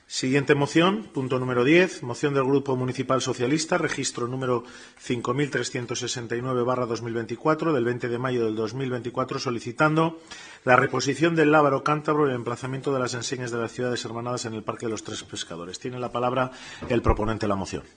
Siguiente moción, punto número 10, moción del Grupo Municipal Socialista, registro número 5369/2024, del 20 de mayo del 2024, solicitando la reposición del lábaro cántabro y el emplazamiento de las enseñas de las ciudades hermanadas en el Parque de los Tres Pescadores. Tiene la palabra el proponente de la moción.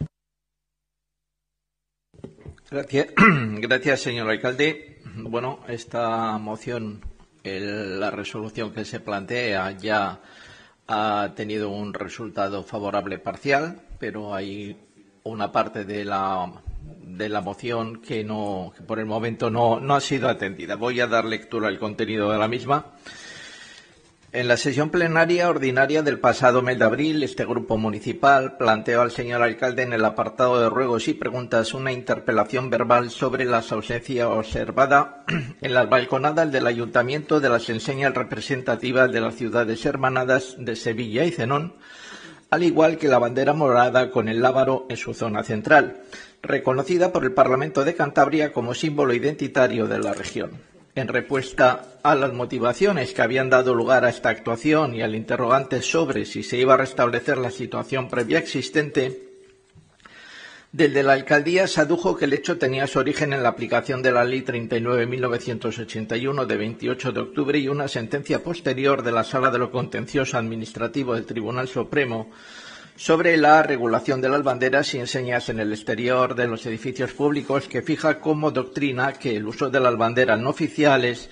Gracias, señor alcalde. Bueno, esta moción, la resolución que se plantea ya ha tenido un resultado favorable parcial, pero hay una parte de la moción que por el momento no ha sido atendida. Voy a dar lectura al contenido de la misma. En la sesión plenaria ordinaria del pasado mes de abril, este grupo municipal planteó al señor alcalde en el apartado de ruegos y preguntas una interpelación verbal sobre la ausencia observada en las balconadas del ayuntamiento de las enseñas representativas de las ciudades hermanadas de Sevilla y Zenón, al igual que la bandera morada con el lábaro en su zona central, reconocida por el Parlamento de Cantabria como símbolo identitario de la región. En respuesta a las motivaciones que habían dado lugar a esta actuación y al interrogante sobre si se iba a restablecer la situación previa existente, desde la alcaldía se adujo que el hecho tenía su origen en la aplicación de la Ley 39.1981 de 28 de octubre y una sentencia posterior de la Sala de lo Contencioso Administrativo del Tribunal Supremo sobre la regulación de las banderas y enseñas en el exterior de los edificios públicos, que fija como doctrina que el uso de las banderas no oficiales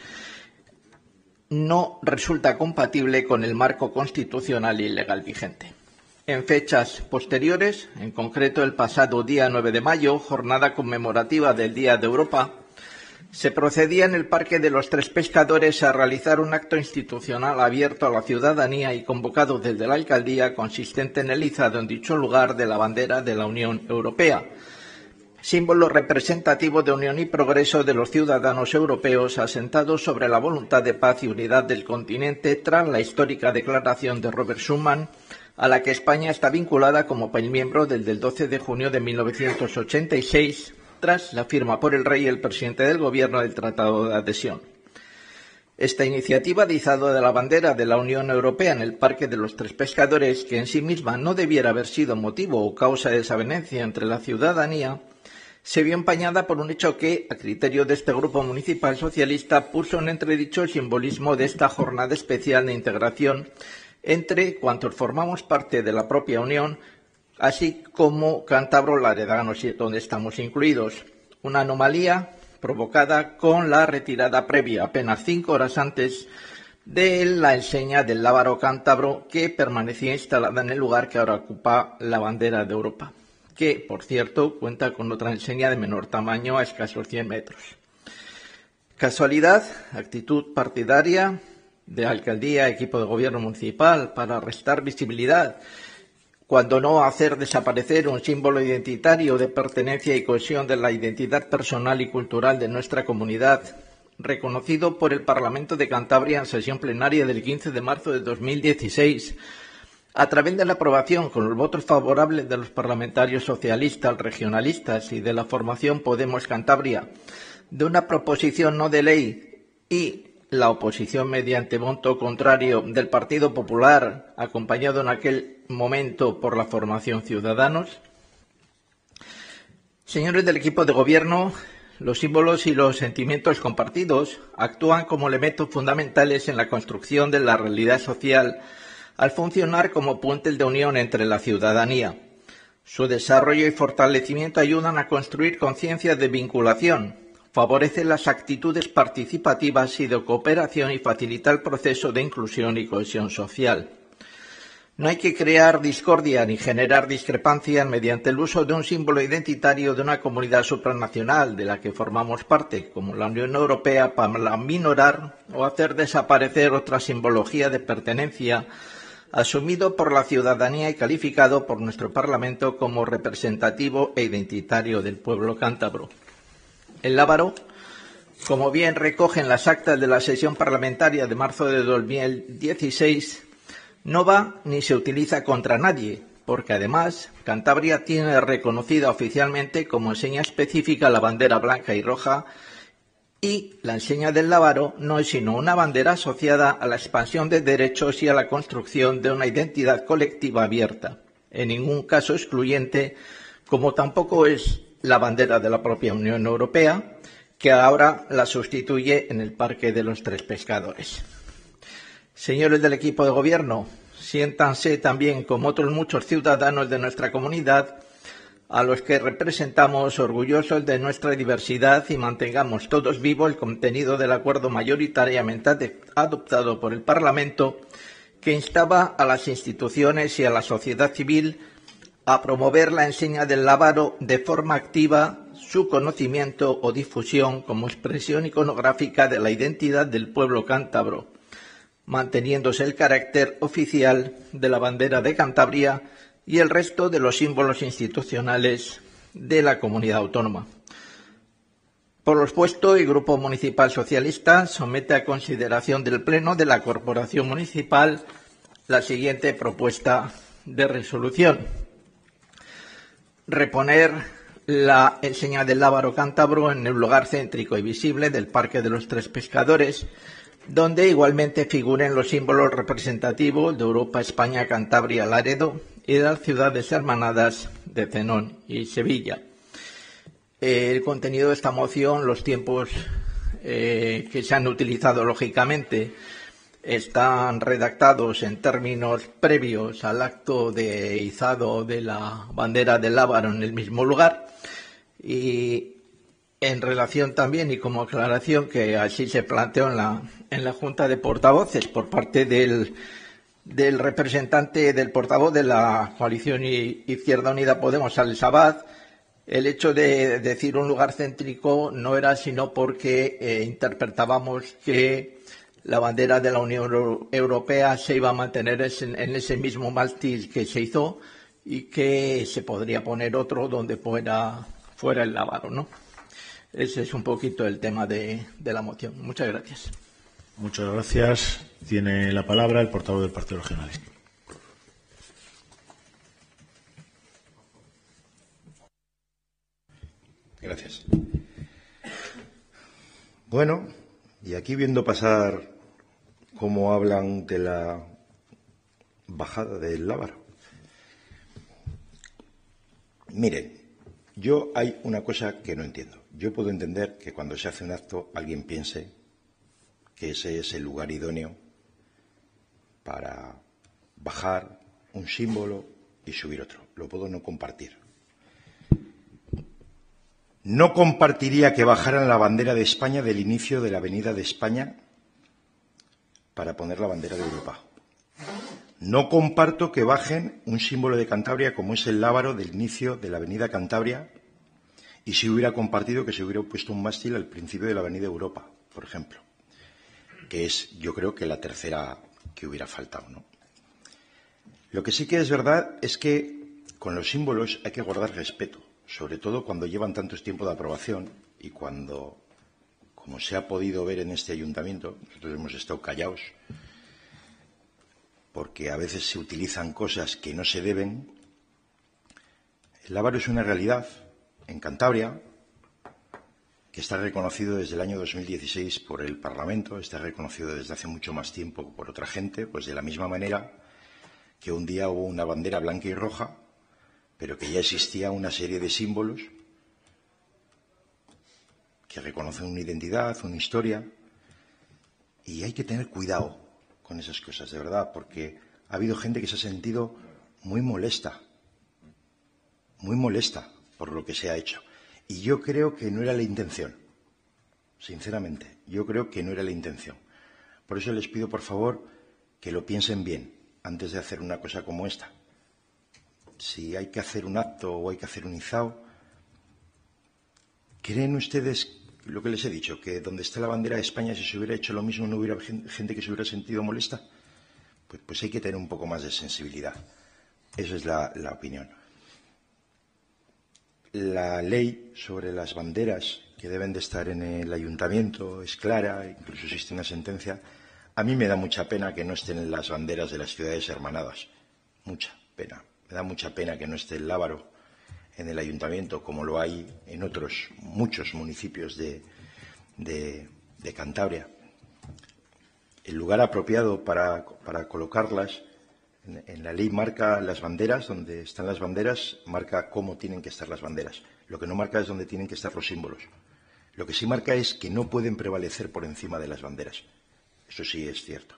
no resulta compatible con el marco constitucional y legal vigente. En fechas posteriores, en concreto el pasado día 9 de mayo, jornada conmemorativa del Día de Europa, se procedía en el Parque de los Tres Pescadores a realizar un acto institucional abierto a la ciudadanía y convocado desde la alcaldía, consistente en el izado en dicho lugar de la bandera de la Unión Europea, símbolo representativo de unión y progreso de los ciudadanos europeos asentados sobre la voluntad de paz y unidad del continente tras la histórica declaración de Robert Schuman, a la que España está vinculada como país miembro desde el 12 de junio de 1986, tras la firma por el Rey y el presidente del Gobierno del Tratado de Adhesión. Esta iniciativa de izado de la bandera de la Unión Europea en el Parque de los Tres Pescadores, que en sí misma no debiera haber sido motivo o causa de desavenencia entre la ciudadanía, se vio empañada por un hecho que, a criterio de este grupo municipal socialista, puso en entredicho el simbolismo de esta jornada especial de integración entre cuantos formamos parte de la propia Unión, así como cántabro-laredanos, donde estamos incluidos. Una anomalía provocada con la retirada previa, apenas 5 horas antes, de la enseña del lábaro cántabro que permanecía instalada en el lugar que ahora ocupa la bandera de Europa, que, por cierto, cuenta con otra enseña de menor tamaño a escasos 100 metros. Casualidad, actitud partidaria de alcaldía, equipo de gobierno municipal para restar visibilidad, cuando no hacer desaparecer un símbolo identitario de pertenencia y cohesión de la identidad personal y cultural de nuestra comunidad, reconocido por el Parlamento de Cantabria en sesión plenaria del 15 de marzo de 2016, a través de la aprobación con los votos favorables de los parlamentarios socialistas, regionalistas y de la formación Podemos Cantabria, de una proposición no de ley y la oposición mediante voto contrario del Partido Popular, acompañado en aquel momento por la formación Ciudadanos. Señores del equipo de gobierno, los símbolos y los sentimientos compartidos actúan como elementos fundamentales en la construcción de la realidad social al funcionar como puentes de unión entre la ciudadanía. Su desarrollo y fortalecimiento ayudan a construir conciencia de vinculación, favorece las actitudes participativas y de cooperación y facilita el proceso de inclusión y cohesión social. No hay que crear discordia ni generar discrepancias mediante el uso de un símbolo identitario de una comunidad supranacional de la que formamos parte, como la Unión Europea, para minorar o hacer desaparecer otra simbología de pertenencia asumido por la ciudadanía y calificado por nuestro Parlamento como representativo e identitario del pueblo cántabro. El lábaro, como bien recogen las actas de la sesión parlamentaria de marzo de 2016, no va ni se utiliza contra nadie, porque además Cantabria tiene reconocida oficialmente como enseña específica la bandera blanca y roja Y la enseña del lábaro no es sino una bandera asociada a la expansión de derechos y a la construcción de una identidad colectiva abierta, en ningún caso excluyente, como tampoco es la bandera de la propia Unión Europea, que ahora la sustituye en el Parque de los Tres Pescadores. Señores del equipo de gobierno, siéntanse también, como otros muchos ciudadanos de nuestra comunidad, a los que representamos, orgullosos de nuestra diversidad, y mantengamos todos vivo el contenido del acuerdo mayoritariamente adoptado por el Parlamento, que instaba a las instituciones y a la sociedad civil a promover la enseña del lábaro de forma activa, su conocimiento o difusión como expresión iconográfica de la identidad del pueblo cántabro, manteniéndose el carácter oficial de la bandera de Cantabria y el resto de los símbolos institucionales de la comunidad autónoma. Por lo expuesto, el Grupo Municipal Socialista somete a consideración del Pleno de la Corporación Municipal la siguiente propuesta de resolución: reponer la enseña del lábaro cántabro en el lugar céntrico y visible del Parque de los Tres Pescadores, donde igualmente figuren los símbolos representativos de Europa, España, Cantabria, Laredo y de las ciudades hermanadas de Zenón y Sevilla. El contenido de esta moción, los tiempos que se han utilizado lógicamente, están redactados en términos previos al acto de izado de la bandera del lábaro en el mismo lugar, y en relación también, y como aclaración, que así se planteó en la Junta de Portavoces por parte del representante del portavoz de la coalición Izquierda Unida Podemos, Alex Abad, el hecho de decir un lugar céntrico no era sino porque interpretábamos que la bandera de la Unión Europea se iba a mantener en ese mismo mástil que se hizo, y que se podría poner otro donde fuera el lábaro, ¿no? Ese es un poquito el tema de la moción. Muchas gracias. Muchas gracias. Tiene la palabra el portavoz del Partido Regionalista. Gracias. Bueno, y aquí viendo pasar cómo hablan de la bajada del lábaro. Miren, yo hay una cosa que no entiendo. Yo puedo entender que cuando se hace un acto alguien piense que ese es el lugar idóneo para bajar un símbolo y subir otro. Lo puedo no compartir. No compartiría que bajaran la bandera de España del inicio de la Avenida de España para poner la bandera de Europa. No comparto que bajen un símbolo de Cantabria como es el lábaro del inicio de la Avenida Cantabria, y si hubiera compartido que se hubiera puesto un mástil al principio de la Avenida Europa, por ejemplo, que es, yo creo, que la tercera que hubiera faltado, ¿no? Lo que sí que es verdad es que con los símbolos hay que guardar respeto, sobre todo cuando llevan tanto tiempo de aprobación y cuando, como se ha podido ver en este ayuntamiento, nosotros hemos estado callados porque a veces se utilizan cosas que no se deben. El lábaro es una realidad en Cantabria que está reconocido desde el año 2016 por el Parlamento, está reconocido desde hace mucho más tiempo por otra gente, pues de la misma manera que un día hubo una bandera blanca y roja, pero que ya existía una serie de símbolos que reconocen una identidad, una historia, y hay que tener cuidado con esas cosas, de verdad, porque ha habido gente que se ha sentido muy molesta por lo que se ha hecho. Y yo creo que no era la intención, sinceramente, yo creo que no era la intención. Por eso les pido, por favor, que lo piensen bien antes de hacer una cosa como esta. Si hay que hacer un acto o hay que hacer un izao, ¿creen ustedes lo que les he dicho? Que donde está la bandera de España, si se hubiera hecho lo mismo, no hubiera gente que se hubiera sentido molesta. Pues hay que tener un poco más de sensibilidad. Esa es la opinión. La ley sobre las banderas que deben de estar en el ayuntamiento es clara, incluso existe una sentencia. A mí me da mucha pena que no estén en las banderas de las ciudades hermanadas. Mucha pena. Me da mucha pena que no esté el lábaro en el ayuntamiento, como lo hay en otros muchos municipios de de Cantabria. El lugar apropiado para colocarlas, en la ley marca las banderas, donde están las banderas, marca cómo tienen que estar las banderas. Lo que no marca es dónde tienen que estar los símbolos. Lo que sí marca es que no pueden prevalecer por encima de las banderas. Eso sí es cierto.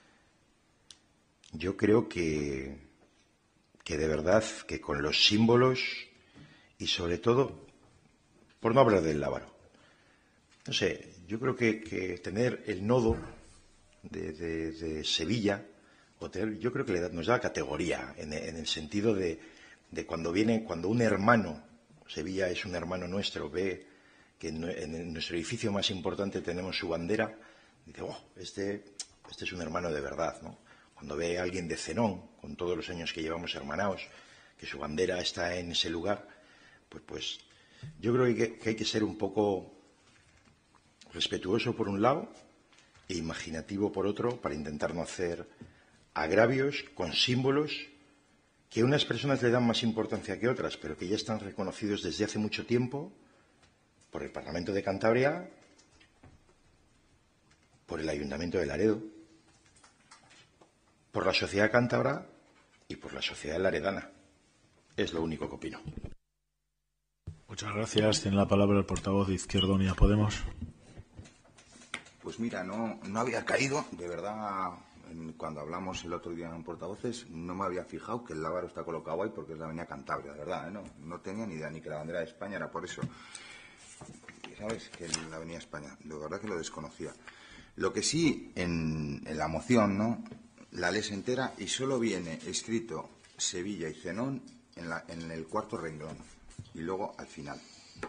Yo creo que de verdad, que con los símbolos y sobre todo, por no hablar del lábaro, no sé, yo creo que tener el nodo de Sevilla, yo creo que nos da categoría en el sentido de cuando un hermano, Sevilla es un hermano nuestro, ve que en nuestro edificio más importante tenemos su bandera, dice, oh, este es un hermano de verdad, ¿no? Cuando ve a alguien de Zenón, con todos los años que llevamos hermanados, que su bandera está en ese lugar, pues yo creo que hay que ser un poco respetuoso por un lado e imaginativo por otro para intentar no hacer agravios con símbolos que unas personas le dan más importancia que otras, pero que ya están reconocidos desde hace mucho tiempo por el Parlamento de Cantabria, por el Ayuntamiento de Laredo, por la sociedad cántabra y por la sociedad laredana. Es lo único que opino. Muchas gracias. Tiene la palabra el portavoz de Izquierda Unida Podemos. Pues mira, no había caído, de verdad, cuando hablamos el otro día en portavoces, no me había fijado que el lábaro está colocado ahí porque es la avenida Cantabria, de verdad, ¿eh? No tenía ni idea ni que la bandera de España era por eso. ¿Sabes? Que la avenida España, de verdad que lo desconocía. Lo que sí, en la moción, ¿no?, la lees entera y solo viene escrito Sevilla y Zenón en el cuarto renglón y luego al final.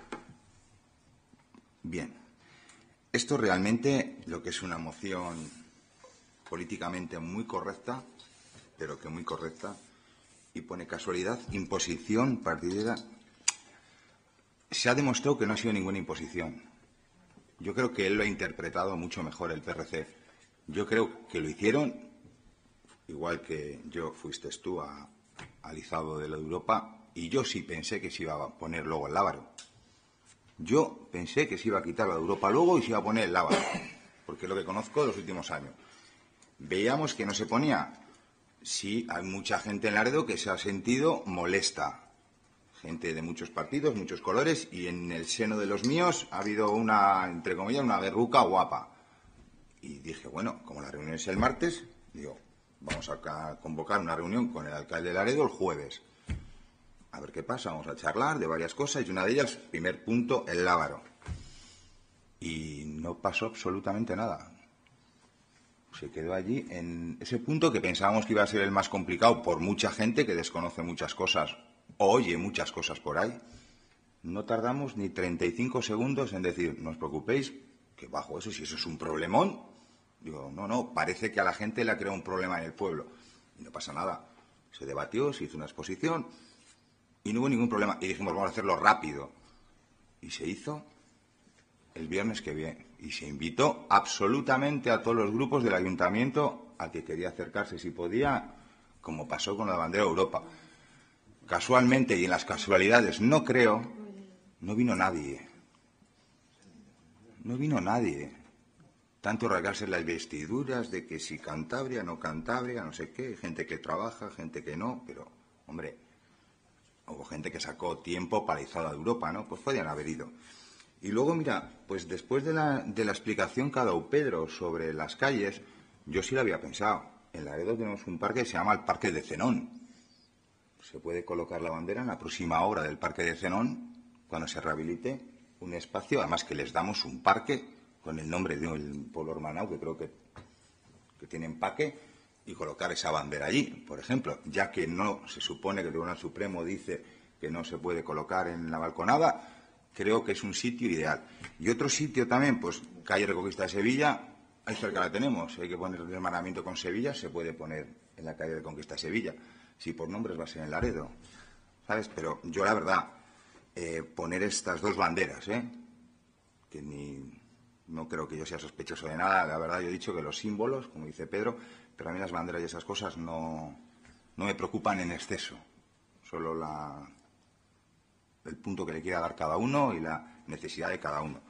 Bien, esto realmente lo que es una moción políticamente muy correcta, pero que muy correcta, y pone casualidad, imposición partidera. Se ha demostrado que no ha sido ninguna imposición. Yo creo que él lo ha interpretado mucho mejor, el PRC. Yo creo que lo hicieron, igual que fuiste tú al izado de la Europa, y yo sí pensé que se iba a poner luego el lábaro. Yo pensé que se iba a quitar la de Europa luego y se iba a poner el lábaro, porque es lo que conozco de los últimos años. Veíamos que no se ponía. Sí, hay mucha gente en Laredo que se ha sentido molesta. Gente de muchos partidos, muchos colores, y en el seno de los míos ha habido entre comillas, una berruca guapa. Y dije, bueno, como la reunión es el martes, digo, vamos a convocar una reunión con el alcalde de Laredo el jueves. A ver qué pasa, vamos a charlar de varias cosas, y una de ellas, primer punto, el lábaro. Y no pasó absolutamente nada. Se quedó allí en ese punto que pensábamos que iba a ser el más complicado por mucha gente que desconoce muchas cosas, o oye muchas cosas por ahí. No tardamos ni 35 segundos en decir, no os preocupéis, que bajo eso, si eso es un problemón, digo, no, parece que a la gente le ha creado un problema en el pueblo. Y no pasa nada. Se debatió, se hizo una exposición y no hubo ningún problema. Y dijimos, vamos a hacerlo rápido. Y se hizo el viernes que viene. Y se invitó absolutamente a todos los grupos del ayuntamiento al que quería acercarse si podía, como pasó con la bandera de Europa. Casualmente, y en las casualidades, no creo, no vino nadie. No vino nadie. Tanto rasgarse las vestiduras de que si Cantabria, no sé qué, gente que trabaja, gente que no, pero, hombre, hubo gente que sacó tiempo para izar a Europa, ¿no? Pues podían haber ido. Y luego, mira, pues después de la explicación que ha dado Pedro sobre las calles, yo sí lo había pensado. En Laredo tenemos un parque que se llama el Parque de Zenón. Se puede colocar la bandera en la próxima obra del Parque de Zenón, cuando se rehabilite un espacio, además que les damos un parque con el nombre del pueblo hermanado, que creo que tiene empaque, y colocar esa bandera allí, por ejemplo, ya que no se supone que el Tribunal Supremo dice que no se puede colocar en la balconada, creo que es un sitio ideal. Y otro sitio también, pues calle Reconquista de Sevilla, ahí cerca la tenemos, hay que poner el hermanamiento con Sevilla, se puede poner en la calle Reconquista de Sevilla. Si por nombres va a ser en Laredo, ¿sabes? Pero yo, la verdad, poner estas dos banderas, que no creo que yo sea sospechoso de nada. La verdad, yo he dicho que los símbolos, como dice Pedro, pero a mí las banderas y esas cosas no me preocupan en exceso. Solo el punto que le quiera dar cada uno y la necesidad de cada uno.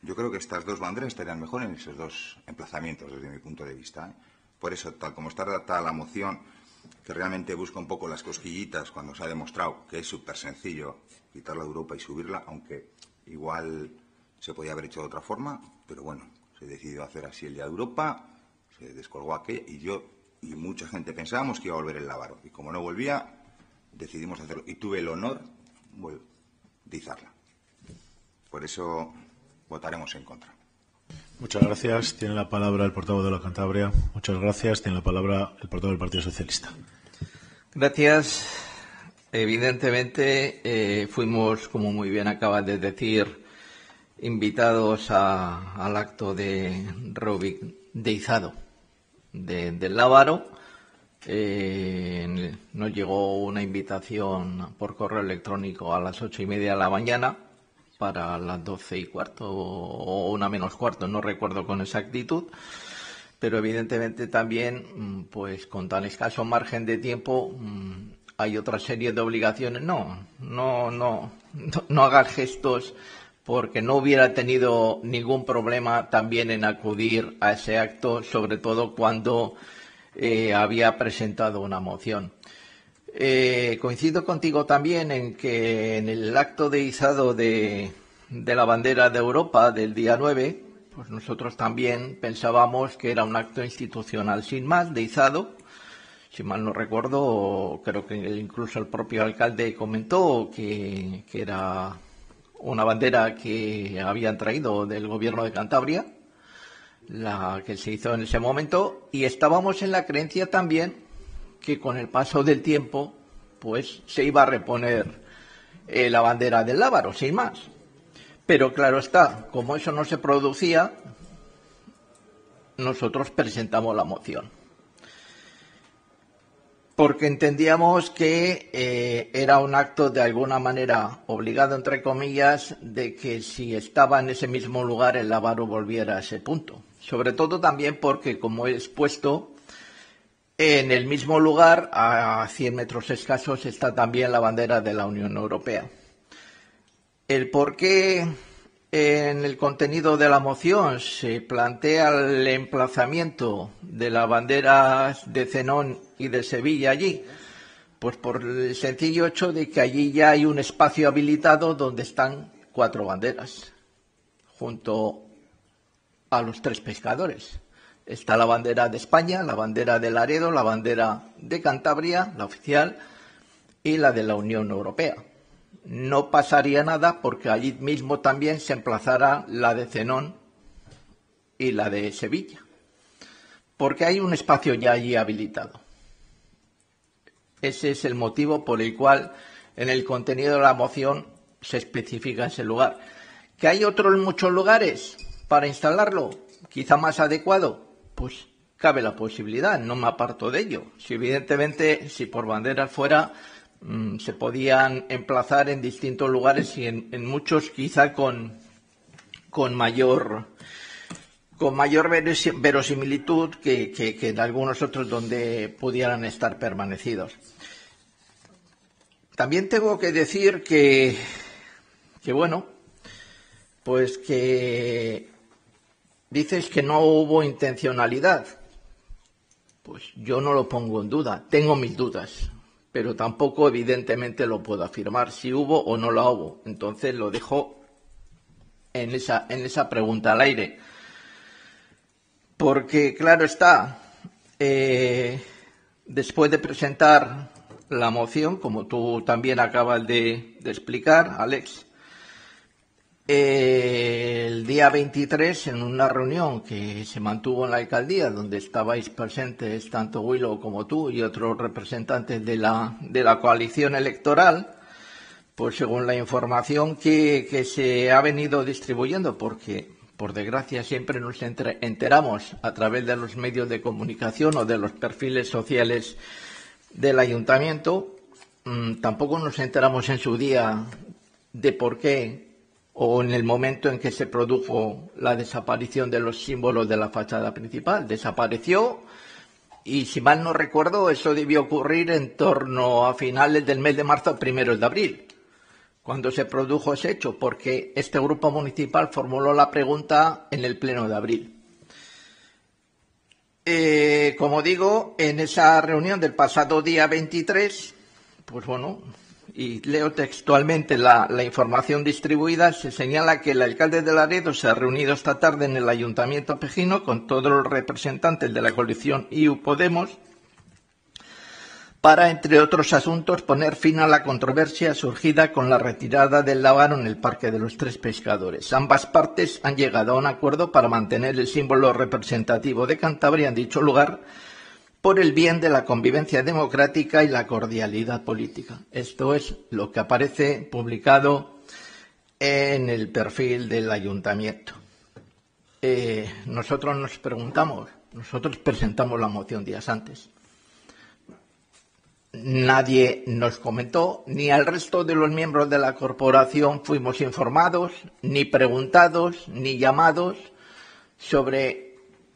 Yo creo que estas dos banderas estarían mejor en esos dos emplazamientos, desde mi punto de vista. Por eso, tal como está redactada la moción, que realmente busca un poco las cosquillitas cuando se ha demostrado que es súper sencillo quitarla de Europa y subirla, aunque igual se podía haber hecho de otra forma, pero bueno, se decidió hacer así el día de Europa, se descolgó aquella y yo y mucha gente pensábamos que iba a volver el Lábaro. Y como no volvía, decidimos hacerlo. Y tuve el honor de izarla. Por eso votaremos en contra. Muchas gracias. Tiene la palabra el portavoz de la Cantabria. Muchas gracias. Tiene la palabra el portavoz del Partido Socialista. Gracias. Evidentemente fuimos, como muy bien acabas de decir, invitados al acto de izado del Lábaro. Nos llegó una invitación por correo electrónico a las 8:30 de la mañana para las 12:15 o 1:15, no recuerdo con exactitud, pero evidentemente también, pues con tan escaso margen de tiempo, hay otra serie de obligaciones. No hagas gestos, porque no hubiera tenido ningún problema también en acudir a ese acto, sobre todo cuando había presentado una moción. Coincido contigo también en que en el acto de izado de la bandera de Europa del día 9, pues nosotros también pensábamos que era un acto institucional sin más, de izado. Si mal no recuerdo, creo que incluso el propio alcalde comentó que era una bandera que habían traído del gobierno de Cantabria, la que se hizo en ese momento, y estábamos en la creencia también que con el paso del tiempo pues se iba a reponer la bandera del Lábaro, sin más. Pero claro está, como eso no se producía, nosotros presentamos la moción. Porque entendíamos que era un acto de alguna manera obligado, entre comillas, de que si estaba en ese mismo lugar el Lábaro volviera a ese punto. Sobre todo también porque, como he expuesto, en el mismo lugar, a 100 metros escasos, está también la bandera de la Unión Europea. El por qué en el contenido de la moción se plantea el emplazamiento de las banderas de Zenón y de Sevilla allí, pues por el sencillo hecho de que allí ya hay un espacio habilitado donde están 4 banderas, junto a los 3 pescadores. Está la bandera de España, la bandera de Laredo, la bandera de Cantabria, la oficial, y la de la Unión Europea. No pasaría nada porque allí mismo también se emplazará la de Zenón y la de Sevilla, porque hay un espacio ya allí habilitado. Ese es el motivo por el cual en el contenido de la moción se especifica ese lugar. ¿Que hay otros muchos lugares para instalarlo, quizá más adecuado? Pues cabe la posibilidad, no me aparto de ello. Si evidentemente, si por banderas fuera, se podían emplazar en distintos lugares y en muchos quizá con mayor verosimilitud que en algunos otros donde pudieran estar permanecidos. También tengo que decir que bueno, pues que dices que no hubo intencionalidad. Pues yo no lo pongo en duda, tengo mis dudas, pero tampoco evidentemente lo puedo afirmar si hubo o no la hubo. Entonces lo dejo en esa pregunta al aire. Porque claro está, después de presentar la moción, como tú también acabas de explicar, Alex, el día 23, en una reunión que se mantuvo en la alcaldía, donde estabais presentes tanto Willow como tú y otros representantes de la coalición electoral, pues según la información que se ha venido distribuyendo, porque por desgracia siempre nos enteramos a través de los medios de comunicación o de los perfiles sociales del ayuntamiento, tampoco nos enteramos en su día de por qué o en el momento en que se produjo la desaparición de los símbolos de la fachada principal. Desapareció y, si mal no recuerdo, eso debió ocurrir en torno a finales del mes de marzo, primeros de abril, cuando se produjo ese hecho, porque este grupo municipal formuló la pregunta en el pleno de abril. Como digo, en esa reunión del pasado día 23, pues bueno, y leo textualmente la información distribuida, se señala que el alcalde de Laredo se ha reunido esta tarde en el Ayuntamiento Pejino con todos los representantes de la coalición IU Podemos para, entre otros asuntos, poner fin a la controversia surgida con la retirada del lábaro en el Parque de los Tres Pescadores. Ambas partes han llegado a un acuerdo para mantener el símbolo representativo de Cantabria en dicho lugar por el bien de la convivencia democrática y la cordialidad política. Esto es lo que aparece publicado en el perfil del ayuntamiento. Nosotros nos preguntamos, nosotros presentamos la moción días antes. Nadie nos comentó, ni al resto de los miembros de la corporación fuimos informados, ni preguntados, ni llamados sobre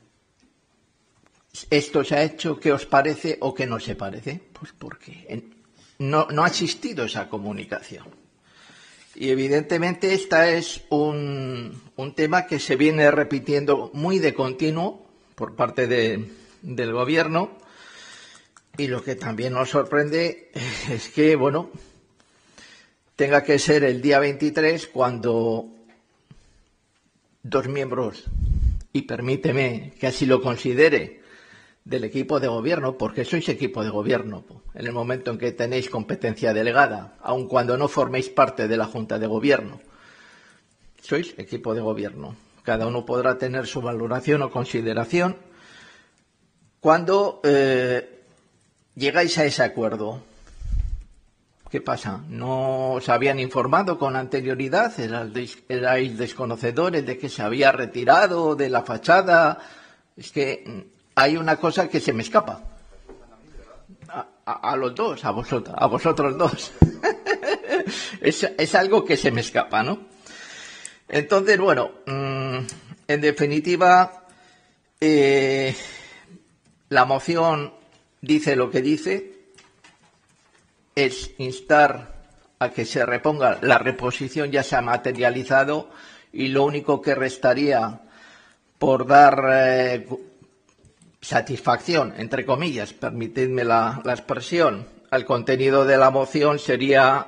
esto se ha hecho, qué os parece o qué no se parece. Pues porque no ha existido esa comunicación. Y evidentemente este es un tema que se viene repitiendo muy de continuo por parte del Gobierno. Y lo que también nos sorprende es que, bueno, tenga que ser el día 23 cuando dos miembros, y permíteme que así lo considere, del equipo de gobierno, porque sois equipo de gobierno, en el momento en que tenéis competencia delegada, aun cuando no forméis parte de la Junta de Gobierno. Sois equipo de gobierno. Cada uno podrá tener su valoración o consideración. Cuando llegáis a ese acuerdo, ¿qué pasa? ¿No os habían informado con anterioridad? ¿Erais desconocedores de que se había retirado de la fachada? Es que hay una cosa que se me escapa. A los dos, a vosotros dos. es algo que se me escapa, ¿no? Entonces, bueno, en definitiva, la moción dice lo que dice, es instar a que se reponga, la reposición ya se ha materializado y lo único que restaría por dar satisfacción, entre comillas, permitidme la expresión, al contenido de la moción sería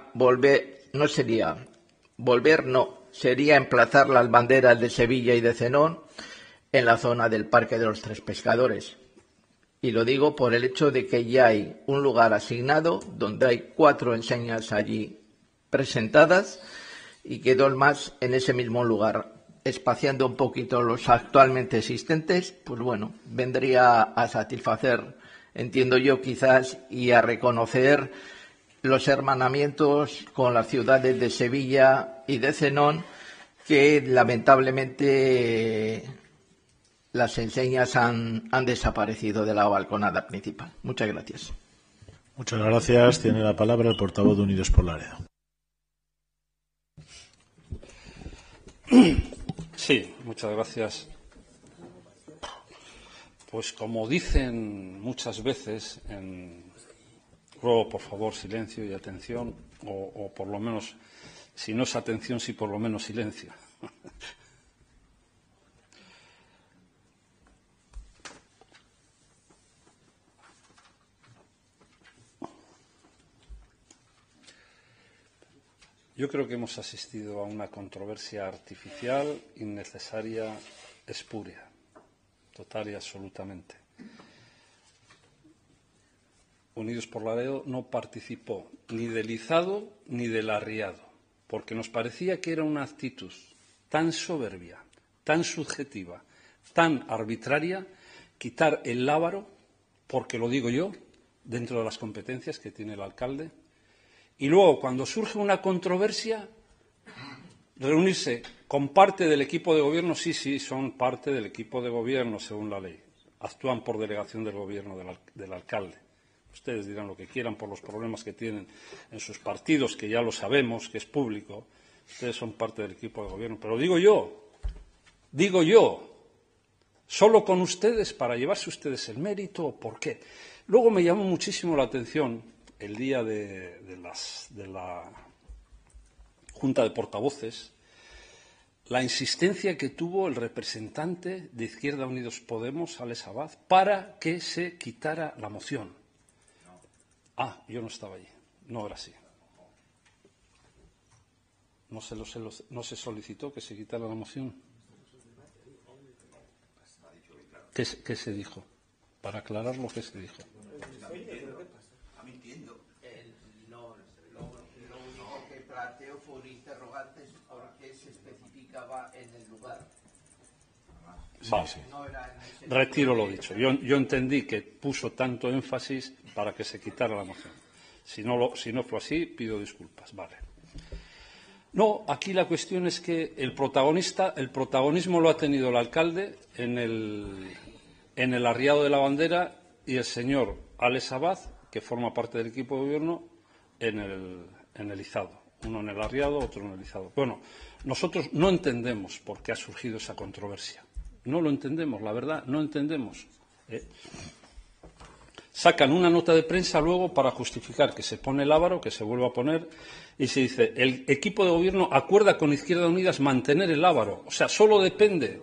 sería emplazar las banderas de Sevilla y de Zenón en la zona del Parque de los Tres Pescadores. Y lo digo por el hecho de que ya hay un lugar asignado donde hay 4 enseñas allí presentadas y que 2 más en ese mismo lugar. Espaciando un poquito los actualmente existentes, pues bueno, vendría a satisfacer, entiendo yo quizás, y a reconocer los hermanamientos con las ciudades de Sevilla y de Zenón, que lamentablemente las enseñas han desaparecido de la balconada principal. Muchas gracias. Muchas gracias. Tiene la palabra el portavoz de Unidos por Laredo. Sí, muchas gracias. Pues como dicen muchas veces, ruego por favor silencio y atención, o por lo menos, si no es atención, sí por lo menos silencio. Yo creo que hemos asistido a una controversia artificial, innecesaria, espuria, total y absolutamente. Unidos por Laredo no participó ni del izado ni del arriado, porque nos parecía que era una actitud tan soberbia, tan subjetiva, tan arbitraria, quitar el lábaro, porque lo digo yo, dentro de las competencias que tiene el alcalde. Y luego, cuando surge una controversia, reunirse con parte del equipo de gobierno, sí, son parte del equipo de gobierno según la ley. Actúan por delegación del gobierno del alcalde. Ustedes dirán lo que quieran por los problemas que tienen en sus partidos, que ya lo sabemos, que es público. Ustedes son parte del equipo de gobierno. Pero digo yo, solo con ustedes, para llevarse ustedes el mérito, ¿por qué? Luego me llamó muchísimo la atención el día de Junta de Portavoces, la insistencia que tuvo el representante de Izquierda Unidos Podemos, Alex Abad, para que se quitara la moción. Ah, yo no estaba allí. No era así. No se solicitó que se quitara la moción. ¿Qué se dijo? Para aclarar lo que se dijo. Lo único que planteó fue un interrogante porque se especificaba en el lugar. Vale. Retiro lo dicho. Yo entendí que puso tanto énfasis para que se quitara la moción. Si no fue así, pido disculpas. Vale. No, aquí la cuestión es que el protagonismo lo ha tenido el alcalde en el arriado de la bandera y el señor Alex Abad, que forma parte del equipo de gobierno, en el izado. Uno en el arriado, otro en el izado. Bueno, nosotros no entendemos por qué ha surgido esa controversia. No lo entendemos, la verdad, no entendemos. Sacan una nota de prensa luego para justificar que se pone el Lábaro, que se vuelve a poner, y se dice, el equipo de gobierno acuerda con Izquierda Unidas mantener el Lábaro. O sea, solo depende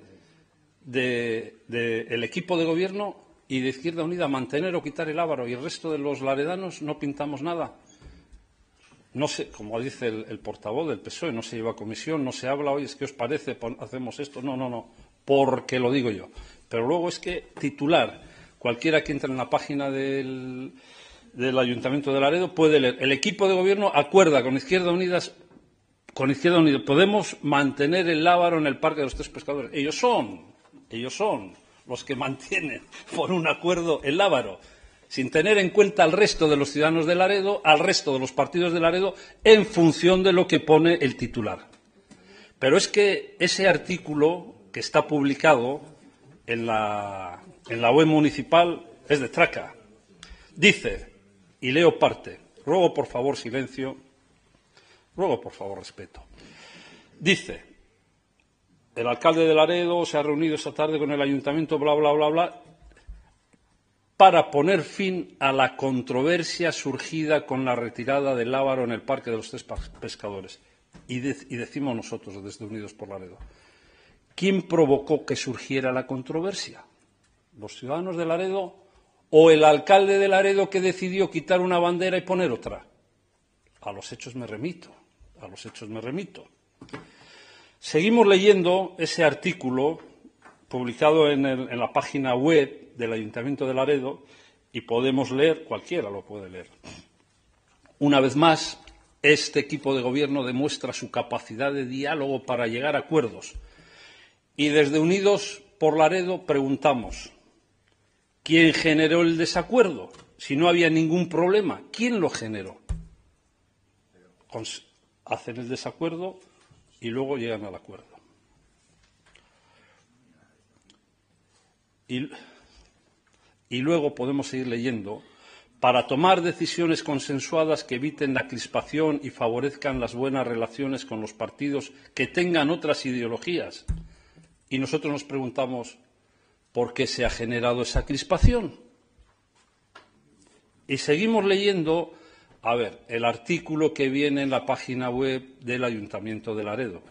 del equipo de gobierno y de Izquierda Unida mantener o quitar el Lábaro, y el resto de los laredanos no pintamos nada. No sé, como dice el portavoz del PSOE, no se lleva a comisión, no se habla, oye, es que os parece, hacemos esto. No, porque lo digo yo. Pero luego es que titular, cualquiera que entre en la página del Ayuntamiento de Laredo puede leer, el equipo de gobierno acuerda con Izquierda Unida Podemos mantener el Lábaro en el Parque de los Tres Pescadores. Ellos son los que mantienen por un acuerdo el Lábaro, sin tener en cuenta al resto de los ciudadanos de Laredo, al resto de los partidos de Laredo, en función de lo que pone el titular. Pero es que ese artículo que está publicado en la web municipal es de traca. Dice, y leo parte, ruego por favor silencio, ruego por favor respeto. Dice, el alcalde de Laredo se ha reunido esta tarde con el ayuntamiento, bla, bla, bla, bla, para poner fin a la controversia surgida con la retirada del Lábaro en el Parque de los Tres Pescadores. Y decimos nosotros, desde Unidos por Laredo, ¿quién provocó que surgiera la controversia? ¿Los ciudadanos de Laredo o el alcalde de Laredo que decidió quitar una bandera y poner otra? A los hechos me remito, Seguimos leyendo ese artículo publicado en la página web del Ayuntamiento de Laredo y podemos leer, cualquiera lo puede leer. Una vez más, este equipo de gobierno demuestra su capacidad de diálogo para llegar a acuerdos. Y desde Unidos por Laredo preguntamos, ¿quién generó el desacuerdo? Si no había ningún problema, ¿quién lo generó? Hacen el desacuerdo y luego llegan al acuerdo. Y luego podemos seguir leyendo, para tomar decisiones consensuadas que eviten la crispación y favorezcan las buenas relaciones con los partidos que tengan otras ideologías. Y nosotros nos preguntamos, ¿por qué se ha generado esa crispación? Y seguimos leyendo, el artículo que viene en la página web del Ayuntamiento de Laredo,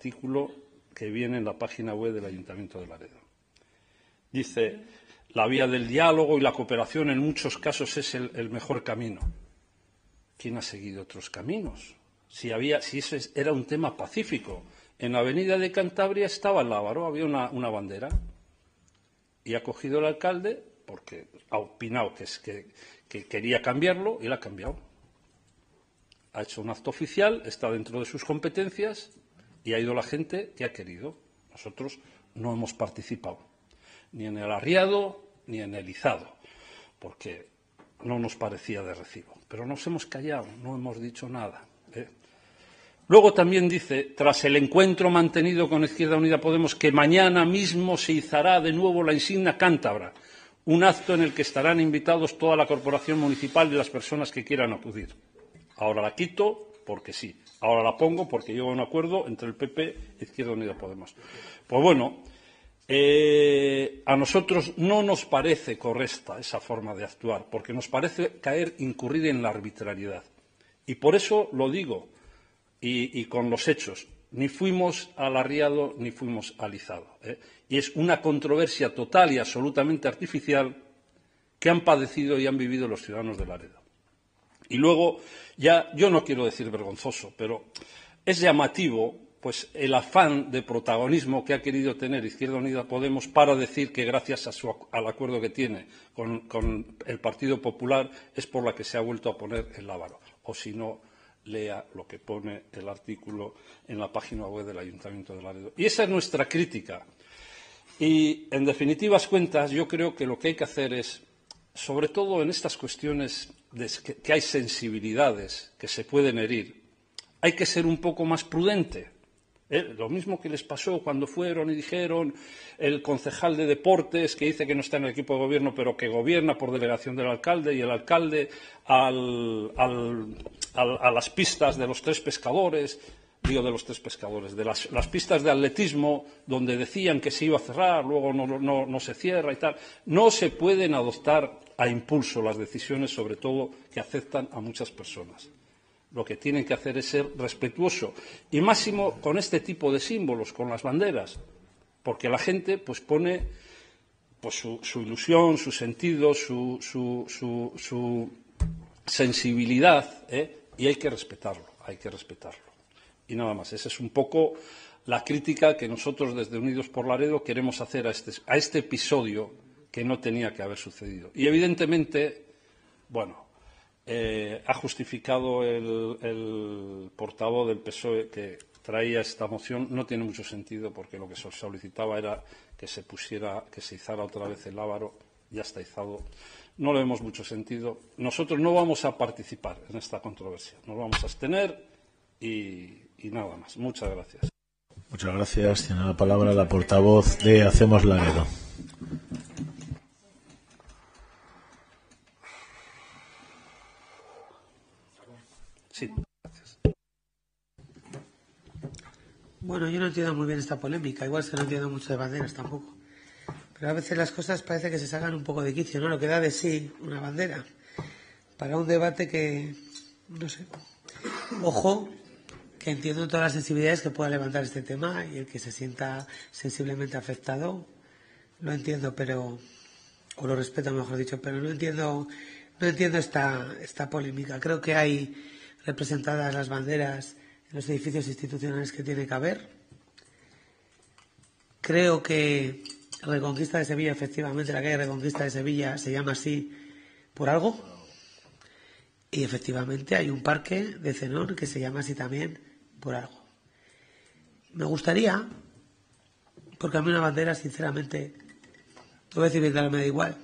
Dice, la vía del diálogo y la cooperación en muchos casos es el mejor camino. ¿Quién ha seguido otros caminos? Si eso era un tema pacífico. En la avenida de Cantabria estaba el Lábaro, había una bandera. Y ha cogido el alcalde, porque ha opinado que quería cambiarlo, y la ha cambiado. Ha hecho un acto oficial, está dentro de sus competencias, y ha ido la gente que ha querido. Nosotros no hemos participado, ni en el arriado, ni en el izado, porque no nos parecía de recibo. Pero nos hemos callado, no hemos dicho nada. Luego también dice, tras el encuentro mantenido con Izquierda Unida Podemos, que mañana mismo se izará de nuevo la insignia cántabra, un acto en el que estarán invitados toda la corporación municipal y las personas que quieran acudir. Ahora la quito porque sí, ahora la pongo porque llevo un acuerdo entre el PP y Izquierda Unida Podemos. Pues bueno, a nosotros no nos parece correcta esa forma de actuar, porque nos parece incurrir en la arbitrariedad. Y por eso lo digo, y con los hechos. Ni fuimos al Arriado ni fuimos al Izado. Y es una controversia total y absolutamente artificial que han padecido y han vivido los ciudadanos de Laredo. Y luego, ya yo no quiero decir vergonzoso, pero es llamativo pues el afán de protagonismo que ha querido tener Izquierda Unida Podemos para decir que gracias al acuerdo que tiene con el Partido Popular es por la que se ha vuelto a poner el lábaro. O si no, lea lo que pone el artículo en la página web del Ayuntamiento de Laredo. Y esa es nuestra crítica. Y, en definitivas cuentas, yo creo que lo que hay que hacer es, sobre todo en estas cuestiones que hay sensibilidades que se pueden herir, hay que ser un poco más prudente. Lo mismo que les pasó cuando fueron y dijeron el concejal de deportes que dice que no está en el equipo de gobierno pero que gobierna por delegación del alcalde, y el alcalde a las pistas de los tres pescadores, de las pistas de atletismo donde decían que se iba a cerrar, luego no se cierra y tal. No se pueden adoptar a impulso las decisiones, sobre todo que afectan a muchas personas. Lo que tienen que hacer es ser respetuoso, y máximo con este tipo de símbolos, con las banderas, porque la gente pues pone pues su ilusión, su sentido, su sensibilidad, y hay que respetarlo, Y nada más, esa es un poco la crítica que nosotros desde Unidos por Laredo queremos hacer a este episodio que no tenía que haber sucedido. Y evidentemente, bueno, ha justificado el portavoz del PSOE que traía esta moción. No tiene mucho sentido, porque lo que se solicitaba era que se izara otra vez el lábaro. Ya está izado. No le vemos mucho sentido. Nosotros no vamos a participar en esta controversia. Nos vamos a abstener y nada más. Muchas gracias. Muchas gracias. Tiene la palabra la portavoz de Hacemos Laredo. Sí, gracias. Bueno, yo no entiendo muy bien esta polémica, igual que no entiendo mucho de banderas tampoco. Pero a veces las cosas parece que se sacan un poco de quicio, ¿no? Lo que da de sí una bandera para un debate que, no sé, ojo, que entiendo todas las sensibilidades que pueda levantar este tema, y el que se sienta sensiblemente afectado, lo entiendo, pero, o lo respeto mejor dicho, pero no entiendo esta polémica. Creo que hay representadas las banderas en los edificios institucionales que tiene que haber. Creo que Reconquista de Sevilla, efectivamente, la calle Reconquista de Sevilla se llama así por algo, y efectivamente hay un parque de Zenón que se llama así también por algo. Me gustaría, porque a mí una bandera, sinceramente, te voy a decir bien claro, me da igual,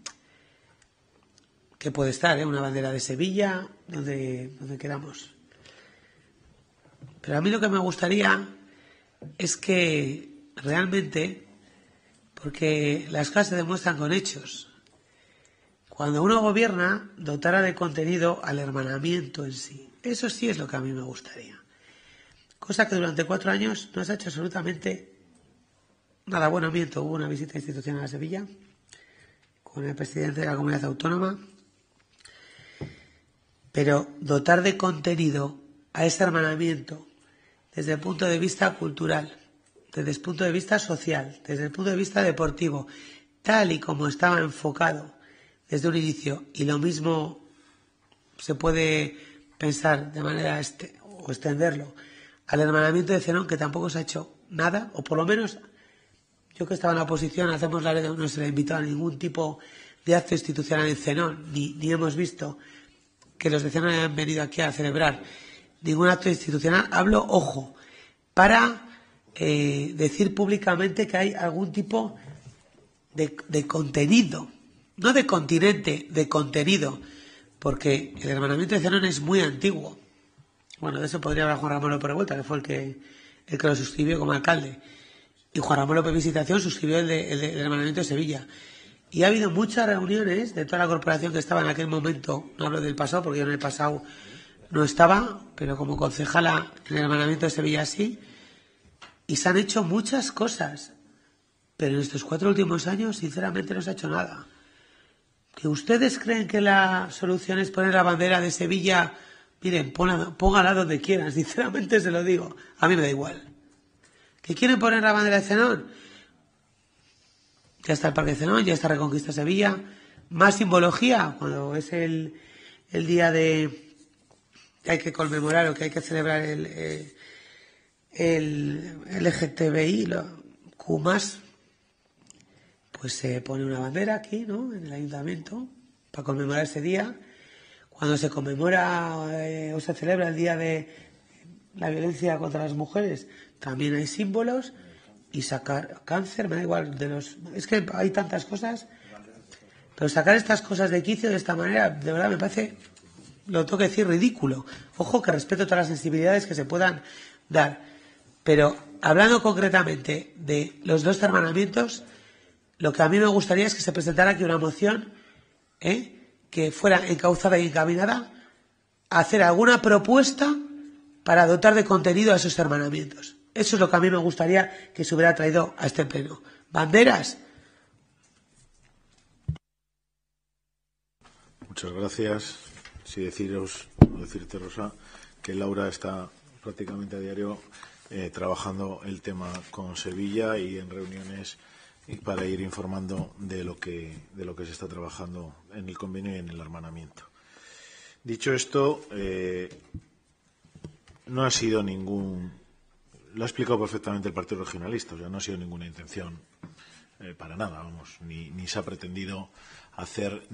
que puede estar, una bandera de Sevilla, donde queramos. Pero a mí lo que me gustaría es que realmente, porque las cosas se demuestran con hechos, cuando uno gobierna, dotara de contenido al hermanamiento en sí. Eso sí es lo que a mí me gustaría. Cosa que durante 4 años no se ha hecho absolutamente nada. Bueno, miento, hubo una visita institucional a Sevilla con el presidente de la comunidad autónoma, pero dotar de contenido a ese hermanamiento desde el punto de vista cultural, desde el punto de vista social, desde el punto de vista deportivo, tal y como estaba enfocado desde un inicio, y lo mismo se puede pensar de manera o extenderlo al hermanamiento de Zenón, que tampoco se ha hecho nada, o por lo menos yo que estaba en la oposición, Hacemos Laredo, no se le ha invitado a ningún tipo de acto institucional en Zenón, ni hemos visto que los de Zenón hayan venido aquí a celebrar ningún acto institucional. Hablo, ojo, para decir públicamente que hay algún tipo de contenido, no de continente, de contenido, porque el hermanamiento de Zenón es muy antiguo. Bueno, de eso podría hablar Juan Ramón López Revuelta, que fue el que lo suscribió como alcalde. Y Juan Ramón López Visitación suscribió el hermanamiento de Sevilla. Y ha habido muchas reuniones de toda la corporación que estaba en aquel momento, no hablo del pasado porque yo en el pasado no estaba, pero como concejala en el hermanamiento de Sevilla sí, y se han hecho muchas cosas. Pero en estos 4 últimos años, sinceramente, no se ha hecho nada. ¿Que ustedes creen que la solución es poner la bandera de Sevilla Miren, póngala donde quieran, sinceramente se lo digo. A mí me da igual. ¿Que quieren poner la bandera de Zenón? Ya está el Parque de Zenón, ya está Reconquista Sevilla. Más simbología, cuando es el día de que hay que conmemorar o que hay que celebrar el LGTBI, Q+, pues se pone una bandera aquí, ¿no?, en el ayuntamiento para conmemorar ese día. Cuando se conmemora o se celebra el día de la violencia contra las mujeres, también hay símbolos. Y sacar cáncer, me da igual, es que hay tantas cosas, pero sacar estas cosas de quicio de esta manera, de verdad me parece, lo tengo que decir, ridículo. Ojo, que respeto todas las sensibilidades que se puedan dar, pero hablando concretamente de los dos hermanamientos, lo que a mí me gustaría es que se presentara aquí una moción que fuera encauzada y encaminada a hacer alguna propuesta para dotar de contenido a esos hermanamientos. Eso es lo que a mí me gustaría que se hubiera traído a este pleno. ¿Banderas? Muchas gracias. Sí, decirte, Rosa, que Laura está prácticamente a diario trabajando el tema con Sevilla y en reuniones para ir informando de lo que se está trabajando en el convenio y en el hermanamiento. Dicho esto, no ha sido lo ha explicado perfectamente el Partido Regionalista, o sea, no ha sido ninguna intención para nada, vamos, ni se ha pretendido hacer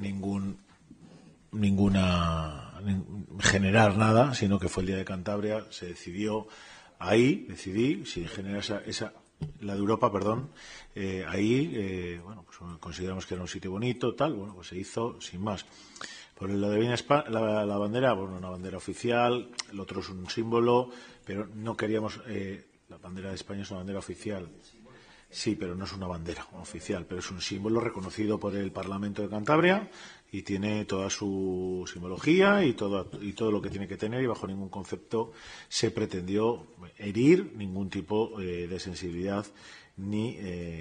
generar nada, sino que fue el día de Cantabria, se decidió decidí, si genera la de Europa, perdón, bueno, pues consideramos que era un sitio bonito, tal, bueno, pues se hizo sin más. Por la de la bandera, bueno, una bandera oficial, el otro es un símbolo, pero no queríamos. La bandera de España es una bandera oficial. Sí, pero no es una bandera oficial, pero es un símbolo reconocido por el Parlamento de Cantabria y tiene toda su simbología y todo lo que tiene que tener, y bajo ningún concepto se pretendió herir ningún tipo de sensibilidad ni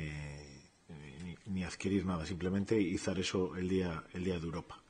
adquirir nada, simplemente izar eso el día de Europa.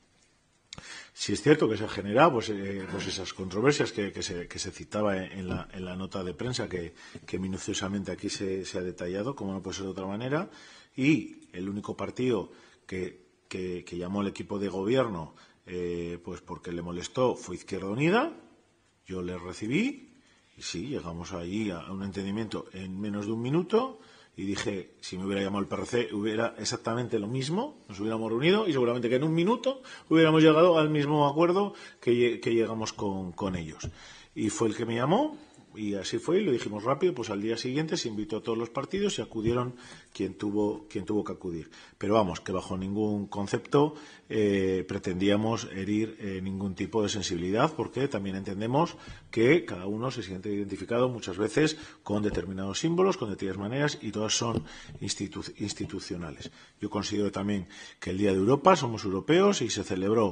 Sí es cierto que se ha generado pues esas controversias que se citaba en la nota de prensa que minuciosamente aquí se ha detallado, como no puede ser de otra manera, y el único partido que llamó al equipo de gobierno pues porque le molestó fue Izquierda Unida. Yo le recibí y sí, llegamos allí a un entendimiento en menos de un minuto. Y dije, si me hubiera llamado el PRC, hubiera exactamente lo mismo, nos hubiéramos reunido y seguramente que en un minuto hubiéramos llegado al mismo acuerdo que llegamos con ellos. Y fue el que me llamó, y así fue, y lo dijimos rápido, pues al día siguiente se invitó a todos los partidos y acudieron quien tuvo que acudir. Pero vamos, que bajo ningún concepto pretendíamos herir ningún tipo de sensibilidad, porque también entendemos que cada uno se siente identificado muchas veces con determinados símbolos, con determinadas maneras, y todas son institucionales. Yo considero también que el Día de Europa, somos europeos, y se celebró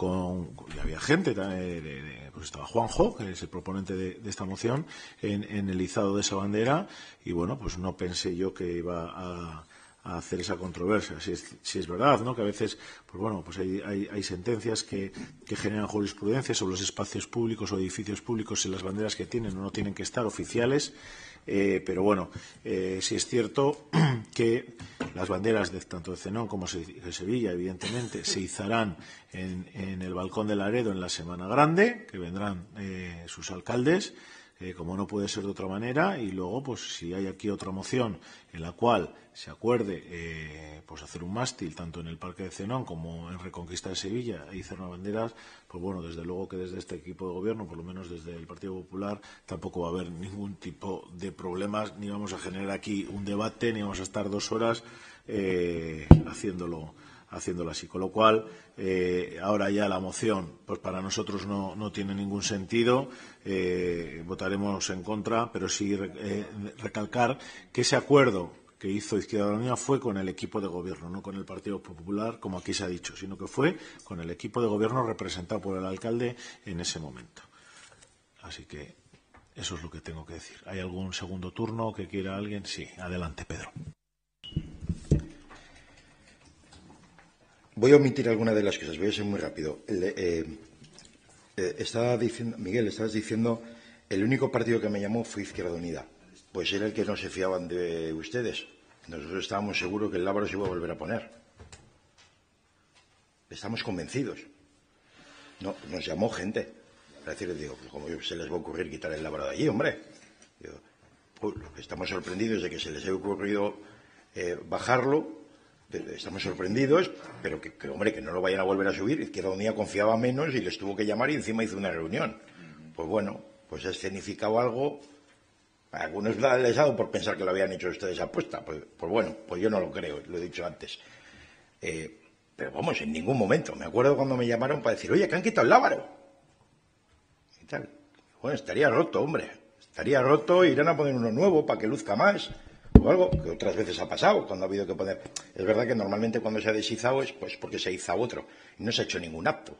y había gente, pues estaba Juanjo, que es el proponente de esta moción, en el izado de esa bandera, y bueno, pues no pensé yo que iba a hacer esa controversia. Si es verdad, ¿no?, que a veces pues bueno, pues hay sentencias que generan jurisprudencia sobre los espacios públicos o edificios públicos, en las banderas que tienen o no tienen que estar oficiales, pero bueno, sí es cierto que las banderas tanto de Zenón como de Sevilla, evidentemente, se izarán en el balcón de Laredo en la Semana Grande, que vendrán sus alcaldes, como no puede ser de otra manera, y luego, pues si hay aquí otra moción en la cual se acuerde pues hacer un mástil tanto en el Parque de Zenón como en Reconquista de Sevilla e izar unas banderas, pues bueno, desde luego que desde este equipo de gobierno, por lo menos desde el Partido Popular, tampoco va a haber ningún tipo de problemas, ni vamos a generar aquí un debate, ni vamos a estar 2 horas haciéndolo así. Con lo cual, ahora ya la moción, pues para nosotros no tiene ningún sentido, votaremos en contra, pero sí recalcar que ese acuerdo que hizo Izquierda Unida fue con el equipo de gobierno, no con el Partido Popular, como aquí se ha dicho, sino que fue con el equipo de gobierno representado por el alcalde en ese momento. Así que eso es lo que tengo que decir. ¿Hay algún segundo turno que quiera alguien? Sí, adelante, Pedro. Voy a omitir alguna de las cosas, voy a ser muy rápido. Miguel, estabas diciendo, el único partido que me llamó fue Izquierda Unida. Pues era el que no se fiaban de ustedes. Nosotros estábamos seguros que el Lábaro se iba a volver a poner. Estamos convencidos. No, nos llamó gente. Para decirles, digo, ¿cómo se les va a ocurrir quitar el Lábaro de allí, hombre? Digo, pues, estamos sorprendidos de que se les haya ocurrido bajarlo. Estamos sorprendidos, pero que, hombre, que no lo vayan a volver a subir. Izquierda Unida confiaba menos y les tuvo que llamar y encima hizo una reunión. Pues bueno, pues ha escenificado algo. A algunos les ha dado por pensar que lo habían hecho ustedes apuesta. Pues bueno, pues yo no lo creo, lo he dicho antes. Pero vamos, en ningún momento. Me acuerdo cuando me llamaron para decir, oye, que han quitado el Lábaro. Y tal. Bueno, estaría roto, hombre. Estaría roto, irán a poner uno nuevo para que luzca más. O algo que otras veces ha pasado cuando ha habido que poner. Es verdad que normalmente cuando se ha desizado es pues porque se ha izado otro y no se ha hecho ningún acto.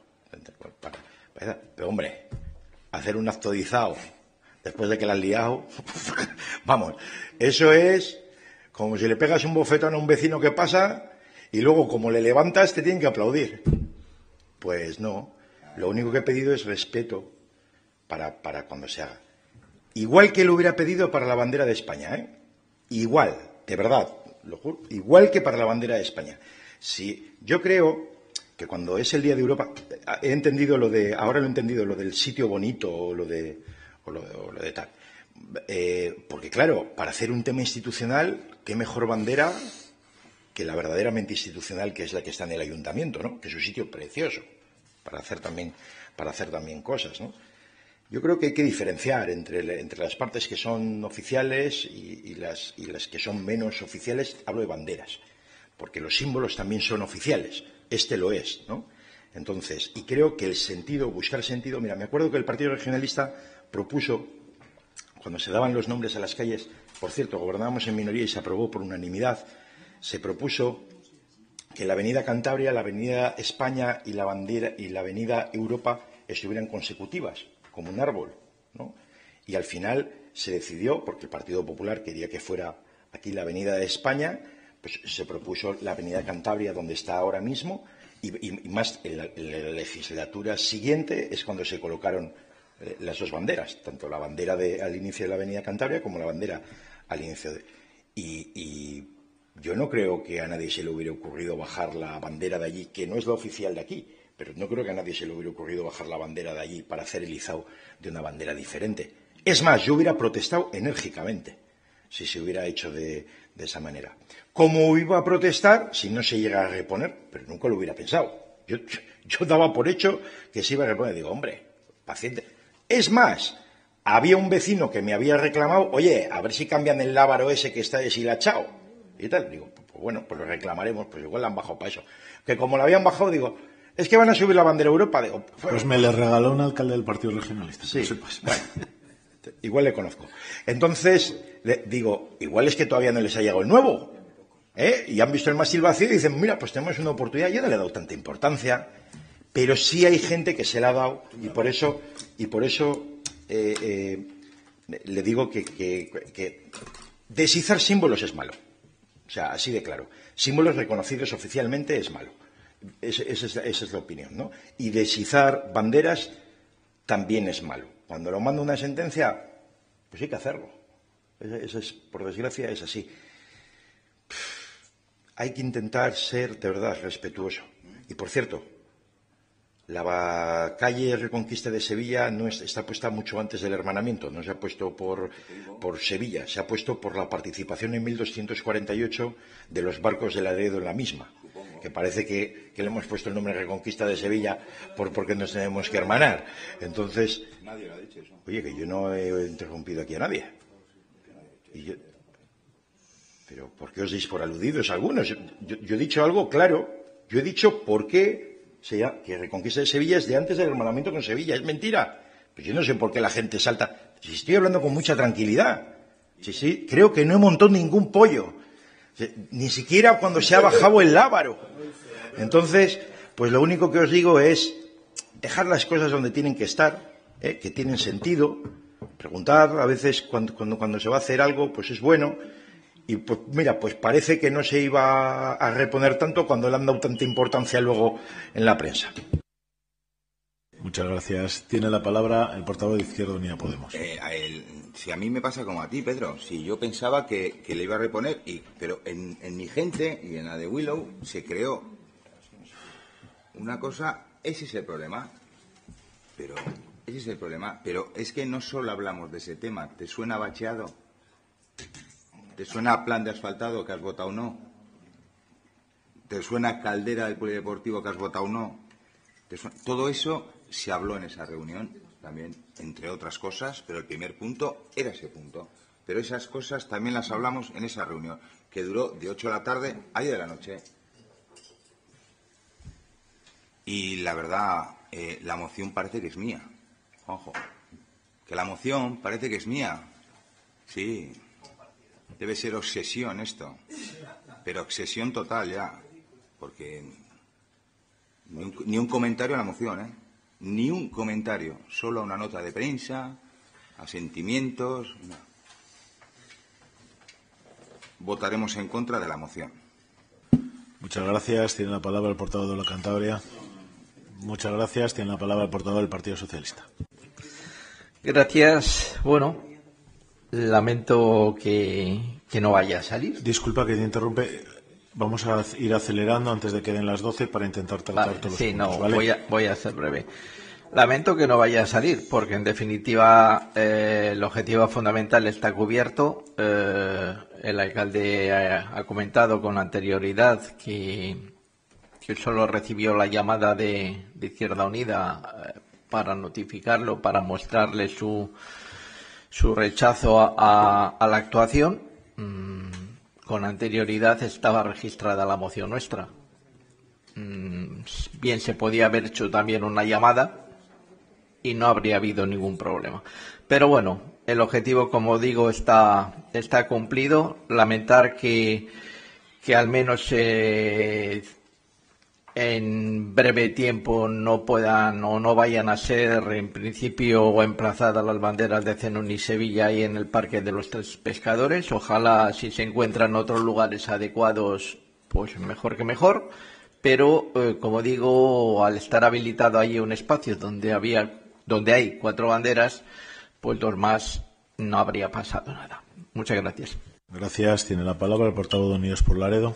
Pero hombre, hacer un acto de izado después de que la has liado, vamos, eso es como si le pegas un bofetón a un vecino que pasa y luego como le levantas te tienen que aplaudir. Pues no, lo único que he pedido es respeto para cuando se haga. Igual que lo hubiera pedido para la bandera de España, ¿eh? Igual, de verdad, lo juro, igual que para la bandera de España. Si yo creo que cuando es el Día de Europa, ahora lo he entendido, lo del sitio bonito o lo de tal. Porque claro, para hacer un tema institucional, qué mejor bandera que la verdaderamente institucional, que es la que está en el ayuntamiento, ¿no? Que es un sitio precioso para hacer también cosas, ¿no? Yo creo que hay que diferenciar entre las partes que son oficiales y las que son menos oficiales. Hablo de banderas, porque los símbolos también son oficiales. Este lo es, ¿no? Entonces, y creo que buscar sentido. Mira, me acuerdo que el Partido Regionalista propuso, cuando se daban los nombres a las calles, por cierto, gobernábamos en minoría y se aprobó por unanimidad, se propuso que la Avenida Cantabria, la Avenida España y la Avenida Europa estuvieran consecutivas, como un árbol, ¿no? Y al final se decidió, porque el Partido Popular quería que fuera aquí la Avenida de España, pues se propuso la Avenida Cantabria, donde está ahora mismo, y más en la legislatura siguiente es cuando se colocaron las dos banderas, tanto la bandera al inicio de la Avenida Cantabria como la bandera al inicio de... Y yo no creo que a nadie se le hubiera ocurrido bajar la bandera de allí, que no es la oficial de aquí, pero no creo que a nadie se le hubiera ocurrido bajar la bandera de allí para hacer el izado de una bandera diferente. Es más, yo hubiera protestado enérgicamente si se hubiera hecho de esa manera. ¿Cómo iba a protestar si no se llega a reponer? Pero nunca lo hubiera pensado. Yo daba por hecho que se iba a reponer. Digo, hombre, paciente. Es más, había un vecino que me había reclamado, oye, a ver si cambian el Lábaro ese que está deshilachado. Y tal. Digo, pues bueno, pues lo reclamaremos, pues igual la han bajado para eso. Que como lo habían bajado, digo... Es que van a subir la bandera Europa. Digo, pues me le regaló un alcalde del Partido Regionalista. Sí, bueno, igual le conozco. Entonces, digo, igual es que todavía no les ha llegado el nuevo. Y han visto el mástil vacío y dicen, mira, pues tenemos una oportunidad. Yo no le he dado tanta importancia, pero sí hay gente que se la ha dado y por eso le digo que desizar símbolos es malo. O sea, así de claro. Símbolos reconocidos oficialmente es malo. Esa es la opinión, ¿no? Y desizar banderas también es malo. Cuando lo manda una sentencia, pues hay que hacerlo. Eso es, por desgracia, es así. Hay que intentar ser, de verdad, respetuoso. Y, por cierto, la calle Reconquista de Sevilla está puesta mucho antes del hermanamiento. No se ha puesto por Sevilla, se ha puesto por la participación en 1248 de los barcos del Laredo en la misma. Que parece que le hemos puesto el nombre Reconquista de Sevilla porque nos tenemos que hermanar. Entonces, nadie lo ha dicho eso. Oye, que yo no he interrumpido aquí a nadie. Pero ¿por qué os deis por aludidos algunos? Yo he dicho algo claro. Yo he dicho por qué que Reconquista de Sevilla es de antes del hermanamiento con Sevilla. Es mentira. Pues yo no sé por qué la gente salta. Si estoy hablando con mucha tranquilidad. Sí, creo que no he montado ningún pollo. Ni siquiera cuando se ha bajado el Lábaro. Entonces, pues lo único que os digo es dejar las cosas donde tienen que estar, que tienen sentido. Preguntar a veces cuando se va a hacer algo, pues es bueno. Y pues mira, pues parece que no se iba a reponer tanto cuando le han dado tanta importancia luego en la prensa. Muchas gracias. Tiene la palabra el portavoz de Izquierda Unida Podemos. Si a mí me pasa como a ti, Pedro, si yo pensaba que le iba a reponer, pero en mi gente y en la de Willow se creó una cosa, ese es el problema. Ese es el problema. Pero es que no solo hablamos de ese tema. ¿Te suena bacheado? ¿Te suena plan de asfaltado que has votado no? ¿Te suena caldera del polideportivo que has votado no? Todo eso se habló en esa reunión también, entre otras cosas, pero el primer punto era ese punto. Pero esas cosas también las hablamos en esa reunión, que duró de 8 de la tarde a 10 de la noche. Y la verdad, la moción parece que es mía. Ojo, que la moción parece que es mía. Sí, debe ser obsesión esto, pero obsesión total ya, porque ni un comentario a la moción, ni un comentario, solo una nota de prensa, asentimientos. No. Votaremos en contra de la moción. Muchas gracias. Tiene la palabra el portavoz de la Cantabria. Muchas gracias. Tiene la palabra el portavoz del Partido Socialista. Gracias. Bueno, lamento que no vaya a salir. Disculpa que te interrumpe. Vamos a ir acelerando antes de que den las 12 para intentar tratar todos los puntos, ¿vale? Voy a ser breve. Lamento que no vaya a salir, porque en definitiva el objetivo fundamental está cubierto. El alcalde ha comentado con anterioridad que solo recibió la llamada de Izquierda Unida para notificarlo, para mostrarle su rechazo a la actuación. Con anterioridad estaba registrada la moción nuestra. Bien se podía haber hecho también una llamada y no habría habido ningún problema. Pero bueno, el objetivo, como digo, está cumplido. Lamentar que al menos en breve tiempo no puedan o no vayan a ser en principio emplazadas las banderas de Zenón y Sevilla ahí en el Parque de los Tres Pescadores. Ojalá, si se encuentran otros lugares adecuados, pues mejor que mejor. Pero, como digo, al estar habilitado allí un espacio donde hay 4 banderas, pues 2 más no habría pasado nada. Muchas gracias. Gracias. Tiene la palabra el portavoz de Unidos por Laredo.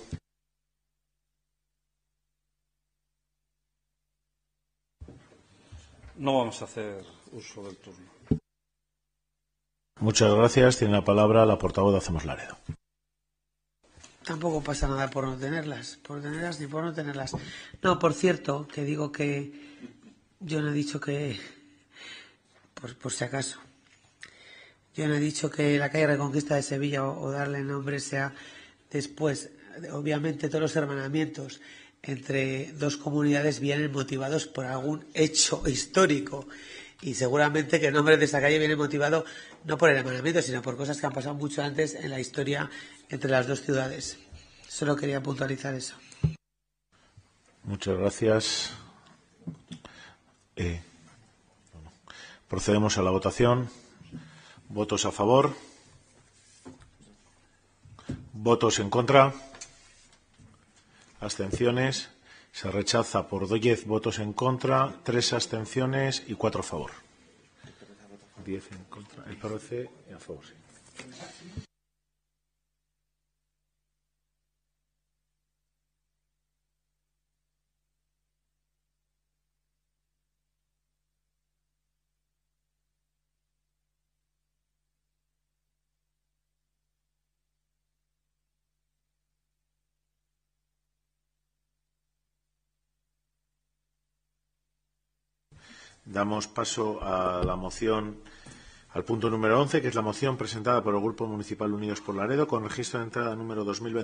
No vamos a hacer uso del turno. Muchas gracias. Tiene la palabra la portavoz de Hacemos Laredo. Tampoco pasa nada por no tenerlas, ni por no tenerlas. No, por cierto, que digo que yo no he dicho que, por si acaso, yo no he dicho que la calle Reconquista de Sevilla o darle nombre sea después. Obviamente todos los hermanamientos entre 2 comunidades vienen motivados por algún hecho histórico y seguramente que el nombre de esta calle viene motivado no por el hermanamiento, sino por cosas que han pasado mucho antes en la historia entre las 2 ciudades. Solo quería puntualizar eso. Muchas gracias. Procedemos a la votación. ¿Votos a favor? ¿Votos en contra? ¿Abstenciones? Se rechaza por 10 votos en contra, 3 abstenciones y 4 a favor. 10 en contra. El PRC a favor, sí. Damos paso a la moción, al punto número 11, que es la moción presentada por el Grupo Municipal Unidos por Laredo, con registro de entrada número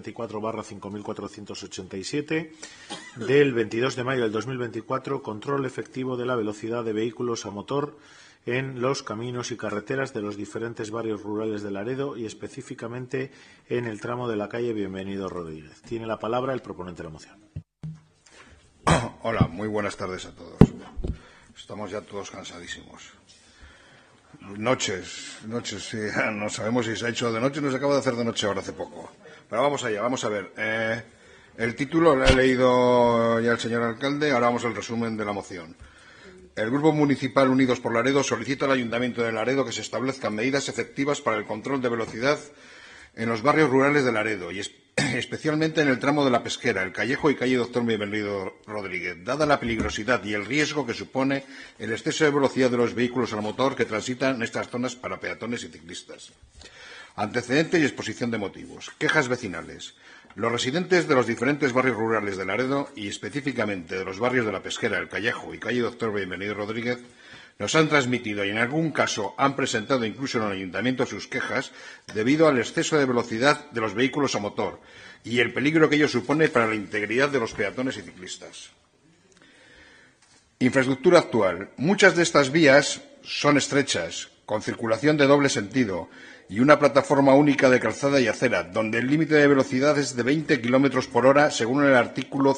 2024/5487, del 22 de mayo del 2024, control efectivo de la velocidad de vehículos a motor en los caminos y carreteras de los diferentes barrios rurales de Laredo y específicamente en el tramo de la calle Bienvenido Rodríguez. Tiene la palabra el proponente de la moción. Hola, muy buenas tardes a todos. Estamos ya todos cansadísimos. Noches, sí, no sabemos si se ha hecho de noche o no se acaba de hacer de noche ahora hace poco. Pero vamos allá, vamos a ver. El título lo ha leído ya el señor alcalde, ahora vamos al resumen de la moción. el Grupo Municipal Unidos por Laredo solicita al Ayuntamiento de Laredo que se establezcan medidas efectivas para el control de velocidad en los barrios rurales de Laredo y especialmente en el tramo de La Pesquera, El Callejo y calle Doctor Bienvenido Rodríguez, dada la peligrosidad y el riesgo que supone el exceso de velocidad de los vehículos a motor que transitan en estas zonas para peatones y ciclistas. Antecedente y exposición de motivos. Quejas vecinales. Los residentes de los diferentes barrios rurales de Laredo y específicamente de los barrios de La Pesquera, El Callejo y calle Doctor Bienvenido Rodríguez nos han transmitido y en algún caso han presentado incluso en el ayuntamiento sus quejas debido al exceso de velocidad de los vehículos a motor y el peligro que ello supone para la integridad de los peatones y ciclistas. Infraestructura actual. Muchas de estas vías son estrechas, con circulación de doble sentido y una plataforma única de calzada y acera, donde el límite de velocidad es de 20 km por hora según el artículo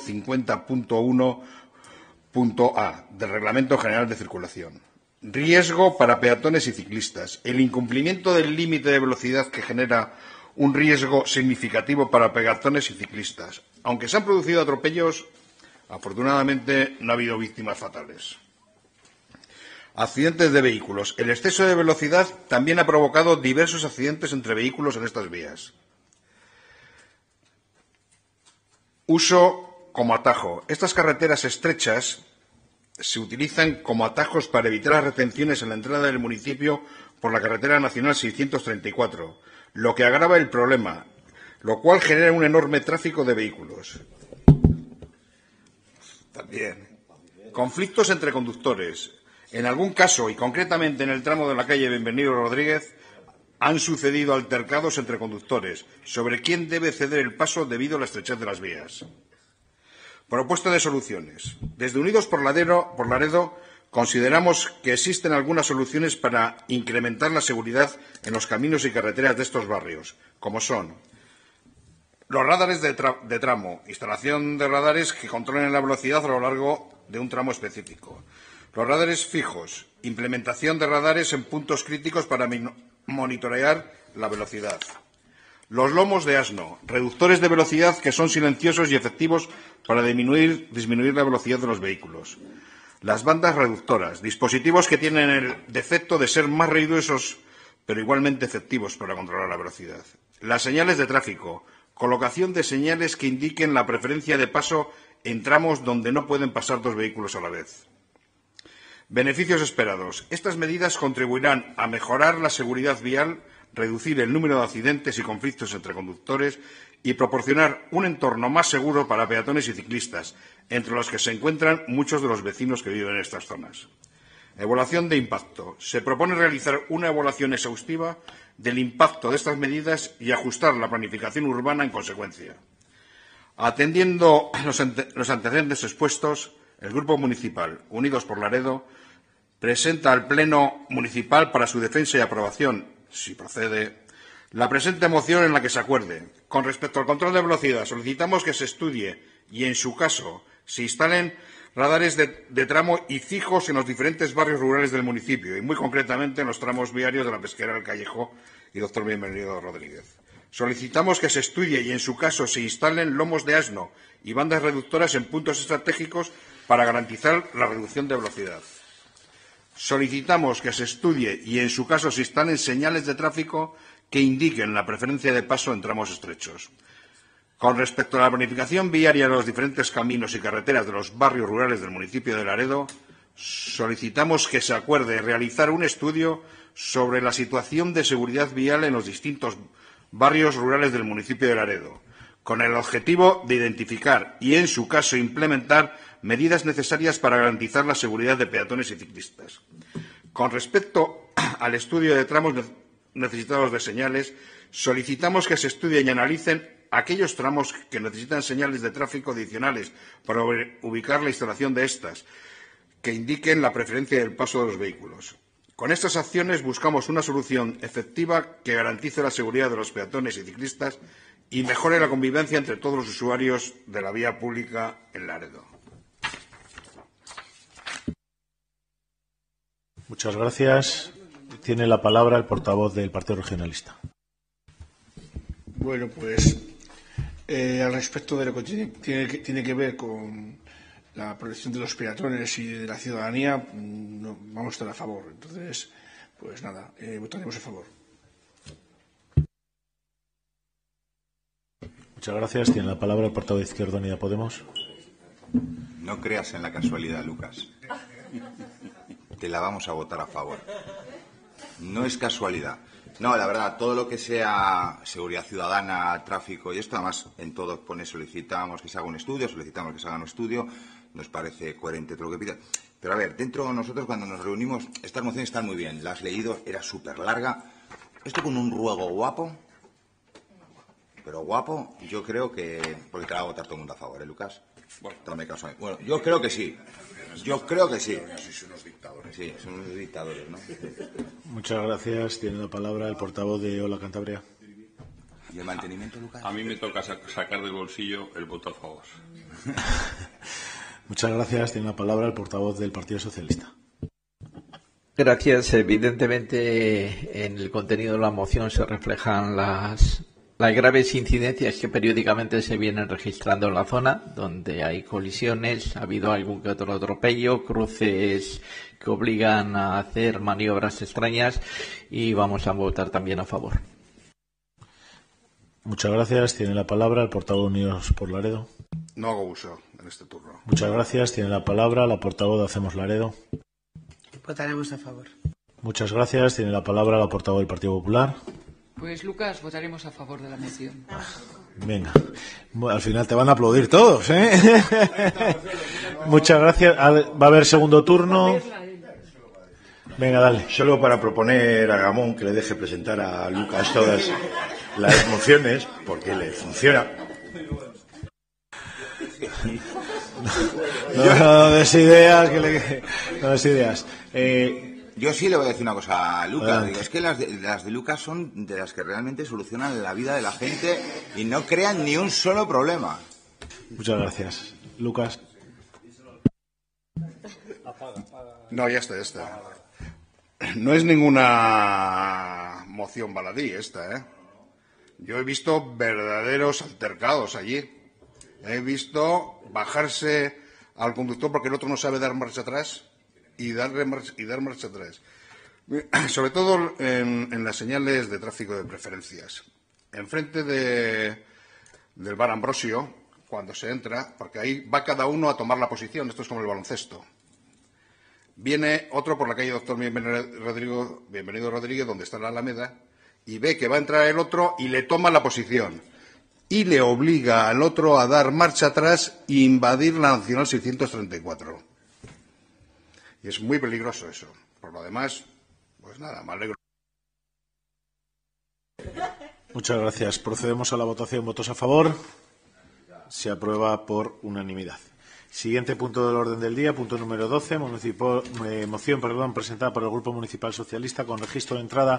50.1.a del Reglamento General de Circulación. Riesgo para peatones y ciclistas. El incumplimiento del límite de velocidad que genera un riesgo significativo para peatones y ciclistas. Aunque se han producido atropellos, afortunadamente no ha habido víctimas fatales. Accidentes de vehículos. El exceso de velocidad también ha provocado diversos accidentes entre vehículos en estas vías. Uso como atajo. Estas carreteras estrechas se utilizan como atajos para evitar las retenciones en la entrada del municipio por la carretera nacional 634, lo que agrava el problema, lo cual genera un enorme tráfico de vehículos. También. Conflictos entre conductores. En algún caso, y concretamente en el tramo de la calle Bienvenido Rodríguez, han sucedido altercados entre conductores sobre quién debe ceder el paso debido a la estrechez de las vías. Propuesta de soluciones. Desde Unidos por Laredo consideramos que existen algunas soluciones para incrementar la seguridad en los caminos y carreteras de estos barrios, como son los radares de tramo, instalación de radares que controlen la velocidad a lo largo de un tramo específico. Los radares fijos, implementación de radares en puntos críticos para monitorear la velocidad. Los lomos de asno, reductores de velocidad que son silenciosos y efectivos para disminuir la velocidad de los vehículos. Las bandas reductoras, dispositivos que tienen el defecto de ser más ruidosos, pero igualmente efectivos para controlar la velocidad. Las señales de tráfico, colocación de señales que indiquen la preferencia de paso en tramos donde no pueden pasar dos vehículos a la vez. Beneficios esperados. Estas medidas contribuirán a mejorar la seguridad vial, reducir el número de accidentes y conflictos entre conductores y proporcionar un entorno más seguro para peatones y ciclistas, entre los que se encuentran muchos de los vecinos que viven en estas zonas. Evaluación de impacto. Se propone realizar una evaluación exhaustiva del impacto de estas medidas y ajustar la planificación urbana en consecuencia. Atendiendo los antecedentes expuestos, el Grupo Municipal Unidos por Laredo presenta al Pleno Municipal para su defensa y aprobación, si procede, la presente moción en la que se acuerde. Con respecto al control de velocidad, solicitamos que se estudie y, en su caso, se instalen radares de tramo y fijos en los diferentes barrios rurales del municipio y, muy concretamente, en los tramos viarios de La Pesquera, El Callejo y Doctor Bienvenido Rodríguez. Solicitamos que se estudie y, en su caso, se instalen lomos de asno y bandas reductoras en puntos estratégicos para garantizar la reducción de velocidad. Solicitamos que se estudie y, en su caso, se instalen señales de tráfico que indiquen la preferencia de paso en tramos estrechos. Con respecto a la planificación viaria de los diferentes caminos y carreteras de los barrios rurales del municipio de Laredo, solicitamos que se acuerde realizar un estudio sobre la situación de seguridad vial en los distintos barrios rurales del municipio de Laredo, con el objetivo de identificar y, en su caso, implementar medidas necesarias para garantizar la seguridad de peatones y ciclistas. Con respecto al estudio de tramos necesitados de señales, solicitamos que se estudien y analicen aquellos tramos que necesitan señales de tráfico adicionales para ubicar la instalación de estas, que indiquen la preferencia del paso de los vehículos. Con estas acciones buscamos una solución efectiva que garantice la seguridad de los peatones y ciclistas y mejore la convivencia entre todos los usuarios de la vía pública en Laredo. Muchas gracias. Tiene la palabra el portavoz del Partido Regionalista. Bueno, pues al respecto de lo que tiene que ver con la protección de los peatones y de la ciudadanía, no, vamos a estar a favor. Entonces, pues nada, votaremos a favor. Muchas gracias. Tiene la palabra el portavoz de Izquierda Unida Podemos. No creas en la casualidad, Lucas. Te la vamos a votar a favor. No es casualidad. No, la verdad, todo lo que sea seguridad ciudadana, tráfico y esto, además, en todo pone solicitamos que se haga un estudio, solicitamos que se haga un estudio, nos parece coherente todo lo que pida. Pero a ver, dentro de nosotros cuando nos reunimos, estas mociones están muy bien, la has leído, era súper larga. Esto con un ruego guapo, pero guapo, yo creo que... Porque te la va a votar todo el mundo a favor, ¿eh, Lucas? Bueno, dame caso a mí. Bueno, yo creo que sí. Yo creo que sí. Son unos dictadores. Sí, son unos dictadores, ¿no? Muchas gracias. Tiene la palabra el portavoz de Hola Cantabria. ¿Y el mantenimiento, Lucas? A mí me toca sacar del bolsillo el voto a favor. Muchas gracias. Tiene la palabra el portavoz del Partido Socialista. Gracias. Evidentemente, en el contenido de la moción se reflejan las graves incidencias que periódicamente se vienen registrando en la zona, donde hay colisiones, ha habido algún que otro atropello, cruces que obligan a hacer maniobras extrañas y vamos a votar también a favor. Muchas gracias. Tiene la palabra el portavoz de Unidos por Laredo. No hago uso en este turno. Muchas gracias. Tiene la palabra la portavoz de Hacemos Laredo. Votaremos a favor. Muchas gracias. Tiene la palabra la portavoz del Partido Popular. Pues, Lucas, votaremos a favor de la moción. Venga, al final te van a aplaudir todos, ¿eh? Muchas gracias. Va a haber segundo turno. Venga, dale. Solo para proponer a Gamón que le deje presentar a Lucas todas las mociones, porque le funciona. No des ideas, no des ideas. Yo sí le voy a decir una cosa a Lucas. Digo, es que las de Lucas son de las que realmente solucionan la vida de la gente y no crean ni un solo problema. Muchas gracias. Lucas. No, ya está. No es ninguna moción baladí esta, ¿eh? Yo he visto verdaderos altercados allí. He visto bajarse al conductor porque el otro no sabe dar marcha atrás y dar marcha atrás. Sobre todo en las señales de tráfico de preferencias. Enfrente del bar Ambrosio, cuando se entra, porque ahí va cada uno a tomar la posición, esto es como el baloncesto. Viene otro por la calle Doctor Bienvenido Rodríguez, donde está la Alameda, y ve que va a entrar el otro y le toma la posición. Y le obliga al otro a dar marcha atrás e invadir la Nacional 634. Y es muy peligroso eso. Por lo demás, pues nada, me alegro. Muchas gracias. Procedemos a la votación. ¿Votos a favor? Se aprueba por unanimidad. Siguiente punto del orden del día, punto número 12, moción presentada por el Grupo Municipal Socialista con registro de entrada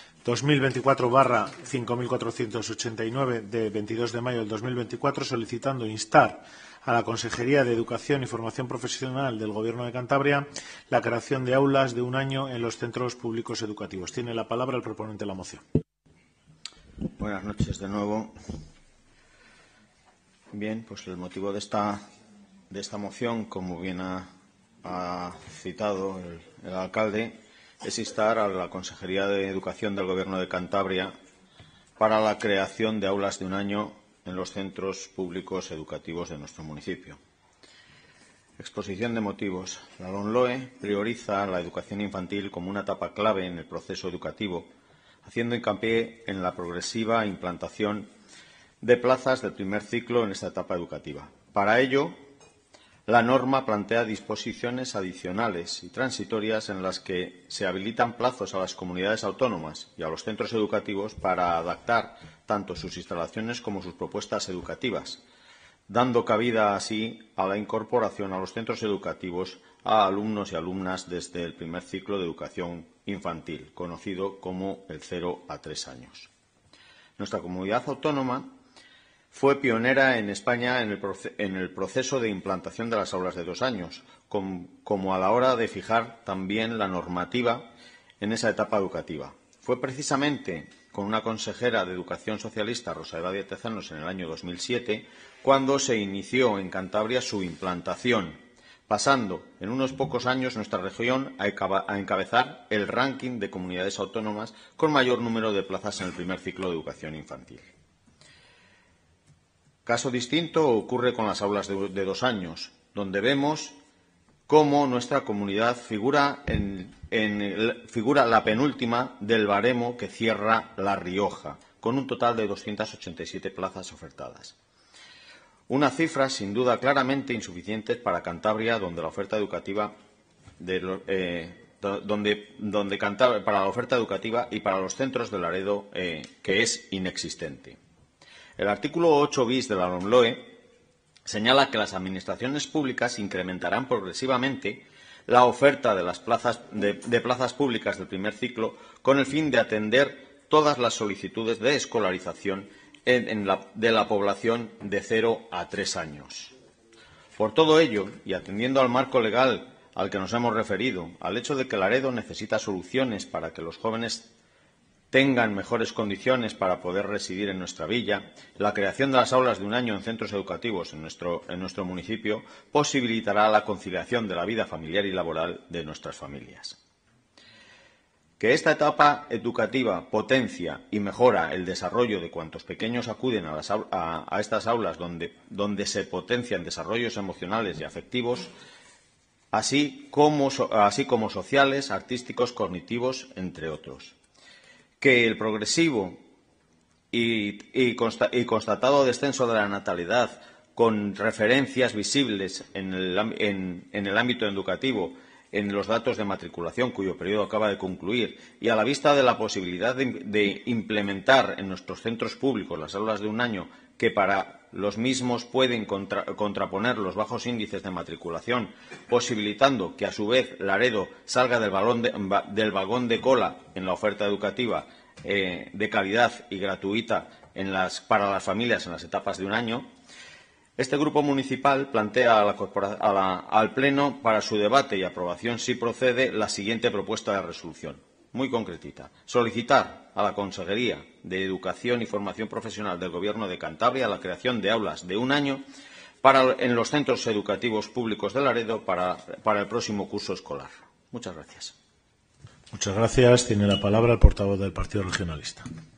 2024/5489 de 22 de mayo del 2024, solicitando instar a la Consejería de Educación y Formación Profesional del Gobierno de Cantabria la creación de aulas de un año en los centros públicos educativos. Tiene la palabra el proponente de la moción. Buenas noches de nuevo. Bien, pues el motivo de esta moción, como bien ha citado el alcalde, es instar a la Consejería de Educación del Gobierno de Cantabria para la creación de aulas de un año en los centros públicos educativos de nuestro municipio. Exposición de motivos. La LOMLOE prioriza la educación infantil como una etapa clave en el proceso educativo, haciendo hincapié en la progresiva implantación de plazas del primer ciclo en esta etapa educativa. Para ello, la norma plantea disposiciones adicionales y transitorias en las que se habilitan plazos a las comunidades autónomas y a los centros educativos para adaptar tanto sus instalaciones como sus propuestas educativas, dando cabida así a la incorporación a los centros educativos a alumnos y alumnas desde el primer ciclo de educación infantil, conocido como el 0 a 3 años. Nuestra comunidad autónoma fue pionera en España en el proceso de implantación de las aulas de 2 años, como a la hora de fijar también la normativa en esa etapa educativa. Fue precisamente con una consejera de Educación socialista, Rosa Eva Díaz Tezanos, en el año 2007, cuando se inició en Cantabria su implantación, pasando en unos pocos años nuestra región a encabezar el ranking de comunidades autónomas con mayor número de plazas en el primer ciclo de educación infantil. Caso distinto ocurre con las aulas de 2 años, donde vemos cómo nuestra comunidad figura la penúltima del baremo que cierra La Rioja, con un total de 287 plazas ofertadas. Unas cifras, sin duda, claramente insuficientes para Cantabria, donde la oferta educativa para la oferta educativa y para los centros de Laredo, que es inexistente. El artículo 8 bis de la LOMLOE señala que las administraciones públicas incrementarán progresivamente la oferta de las plazas públicas del primer ciclo con el fin de atender todas las solicitudes de escolarización de la población de 0 a 3 años. Por todo ello, y atendiendo al marco legal al que nos hemos referido, al hecho de que Laredo necesita soluciones para que los jóvenes tengan mejores condiciones para poder residir en nuestra villa, la creación de las aulas de 1 año en centros educativos en nuestro municipio posibilitará la conciliación de la vida familiar y laboral de nuestras familias. Que esta etapa educativa potencia y mejora el desarrollo de cuantos pequeños acuden a estas aulas donde se potencian desarrollos emocionales y afectivos, así como sociales, artísticos, cognitivos, entre otros. Que el progresivo y constatado descenso de la natalidad, con referencias visibles en el ámbito educativo, en los datos de matriculación cuyo periodo acaba de concluir, y a la vista de la posibilidad de implementar en nuestros centros públicos las aulas de 1 año, que para los mismos pueden contraponer los bajos índices de matriculación, posibilitando que, a su vez, Laredo salga del vagón de cola en la oferta educativa de calidad y gratuita para las familias en las etapas de 1 año, este grupo municipal plantea al Pleno para su debate y aprobación, si procede, la siguiente propuesta de resolución, muy concretita. Solicitar a la Consejería de Educación y Formación Profesional del Gobierno de Cantabria la creación de aulas de 1 año en los centros educativos públicos de Laredo para el próximo curso escolar. Muchas gracias. Muchas gracias. Tiene la palabra el portavoz del Partido Regionalista.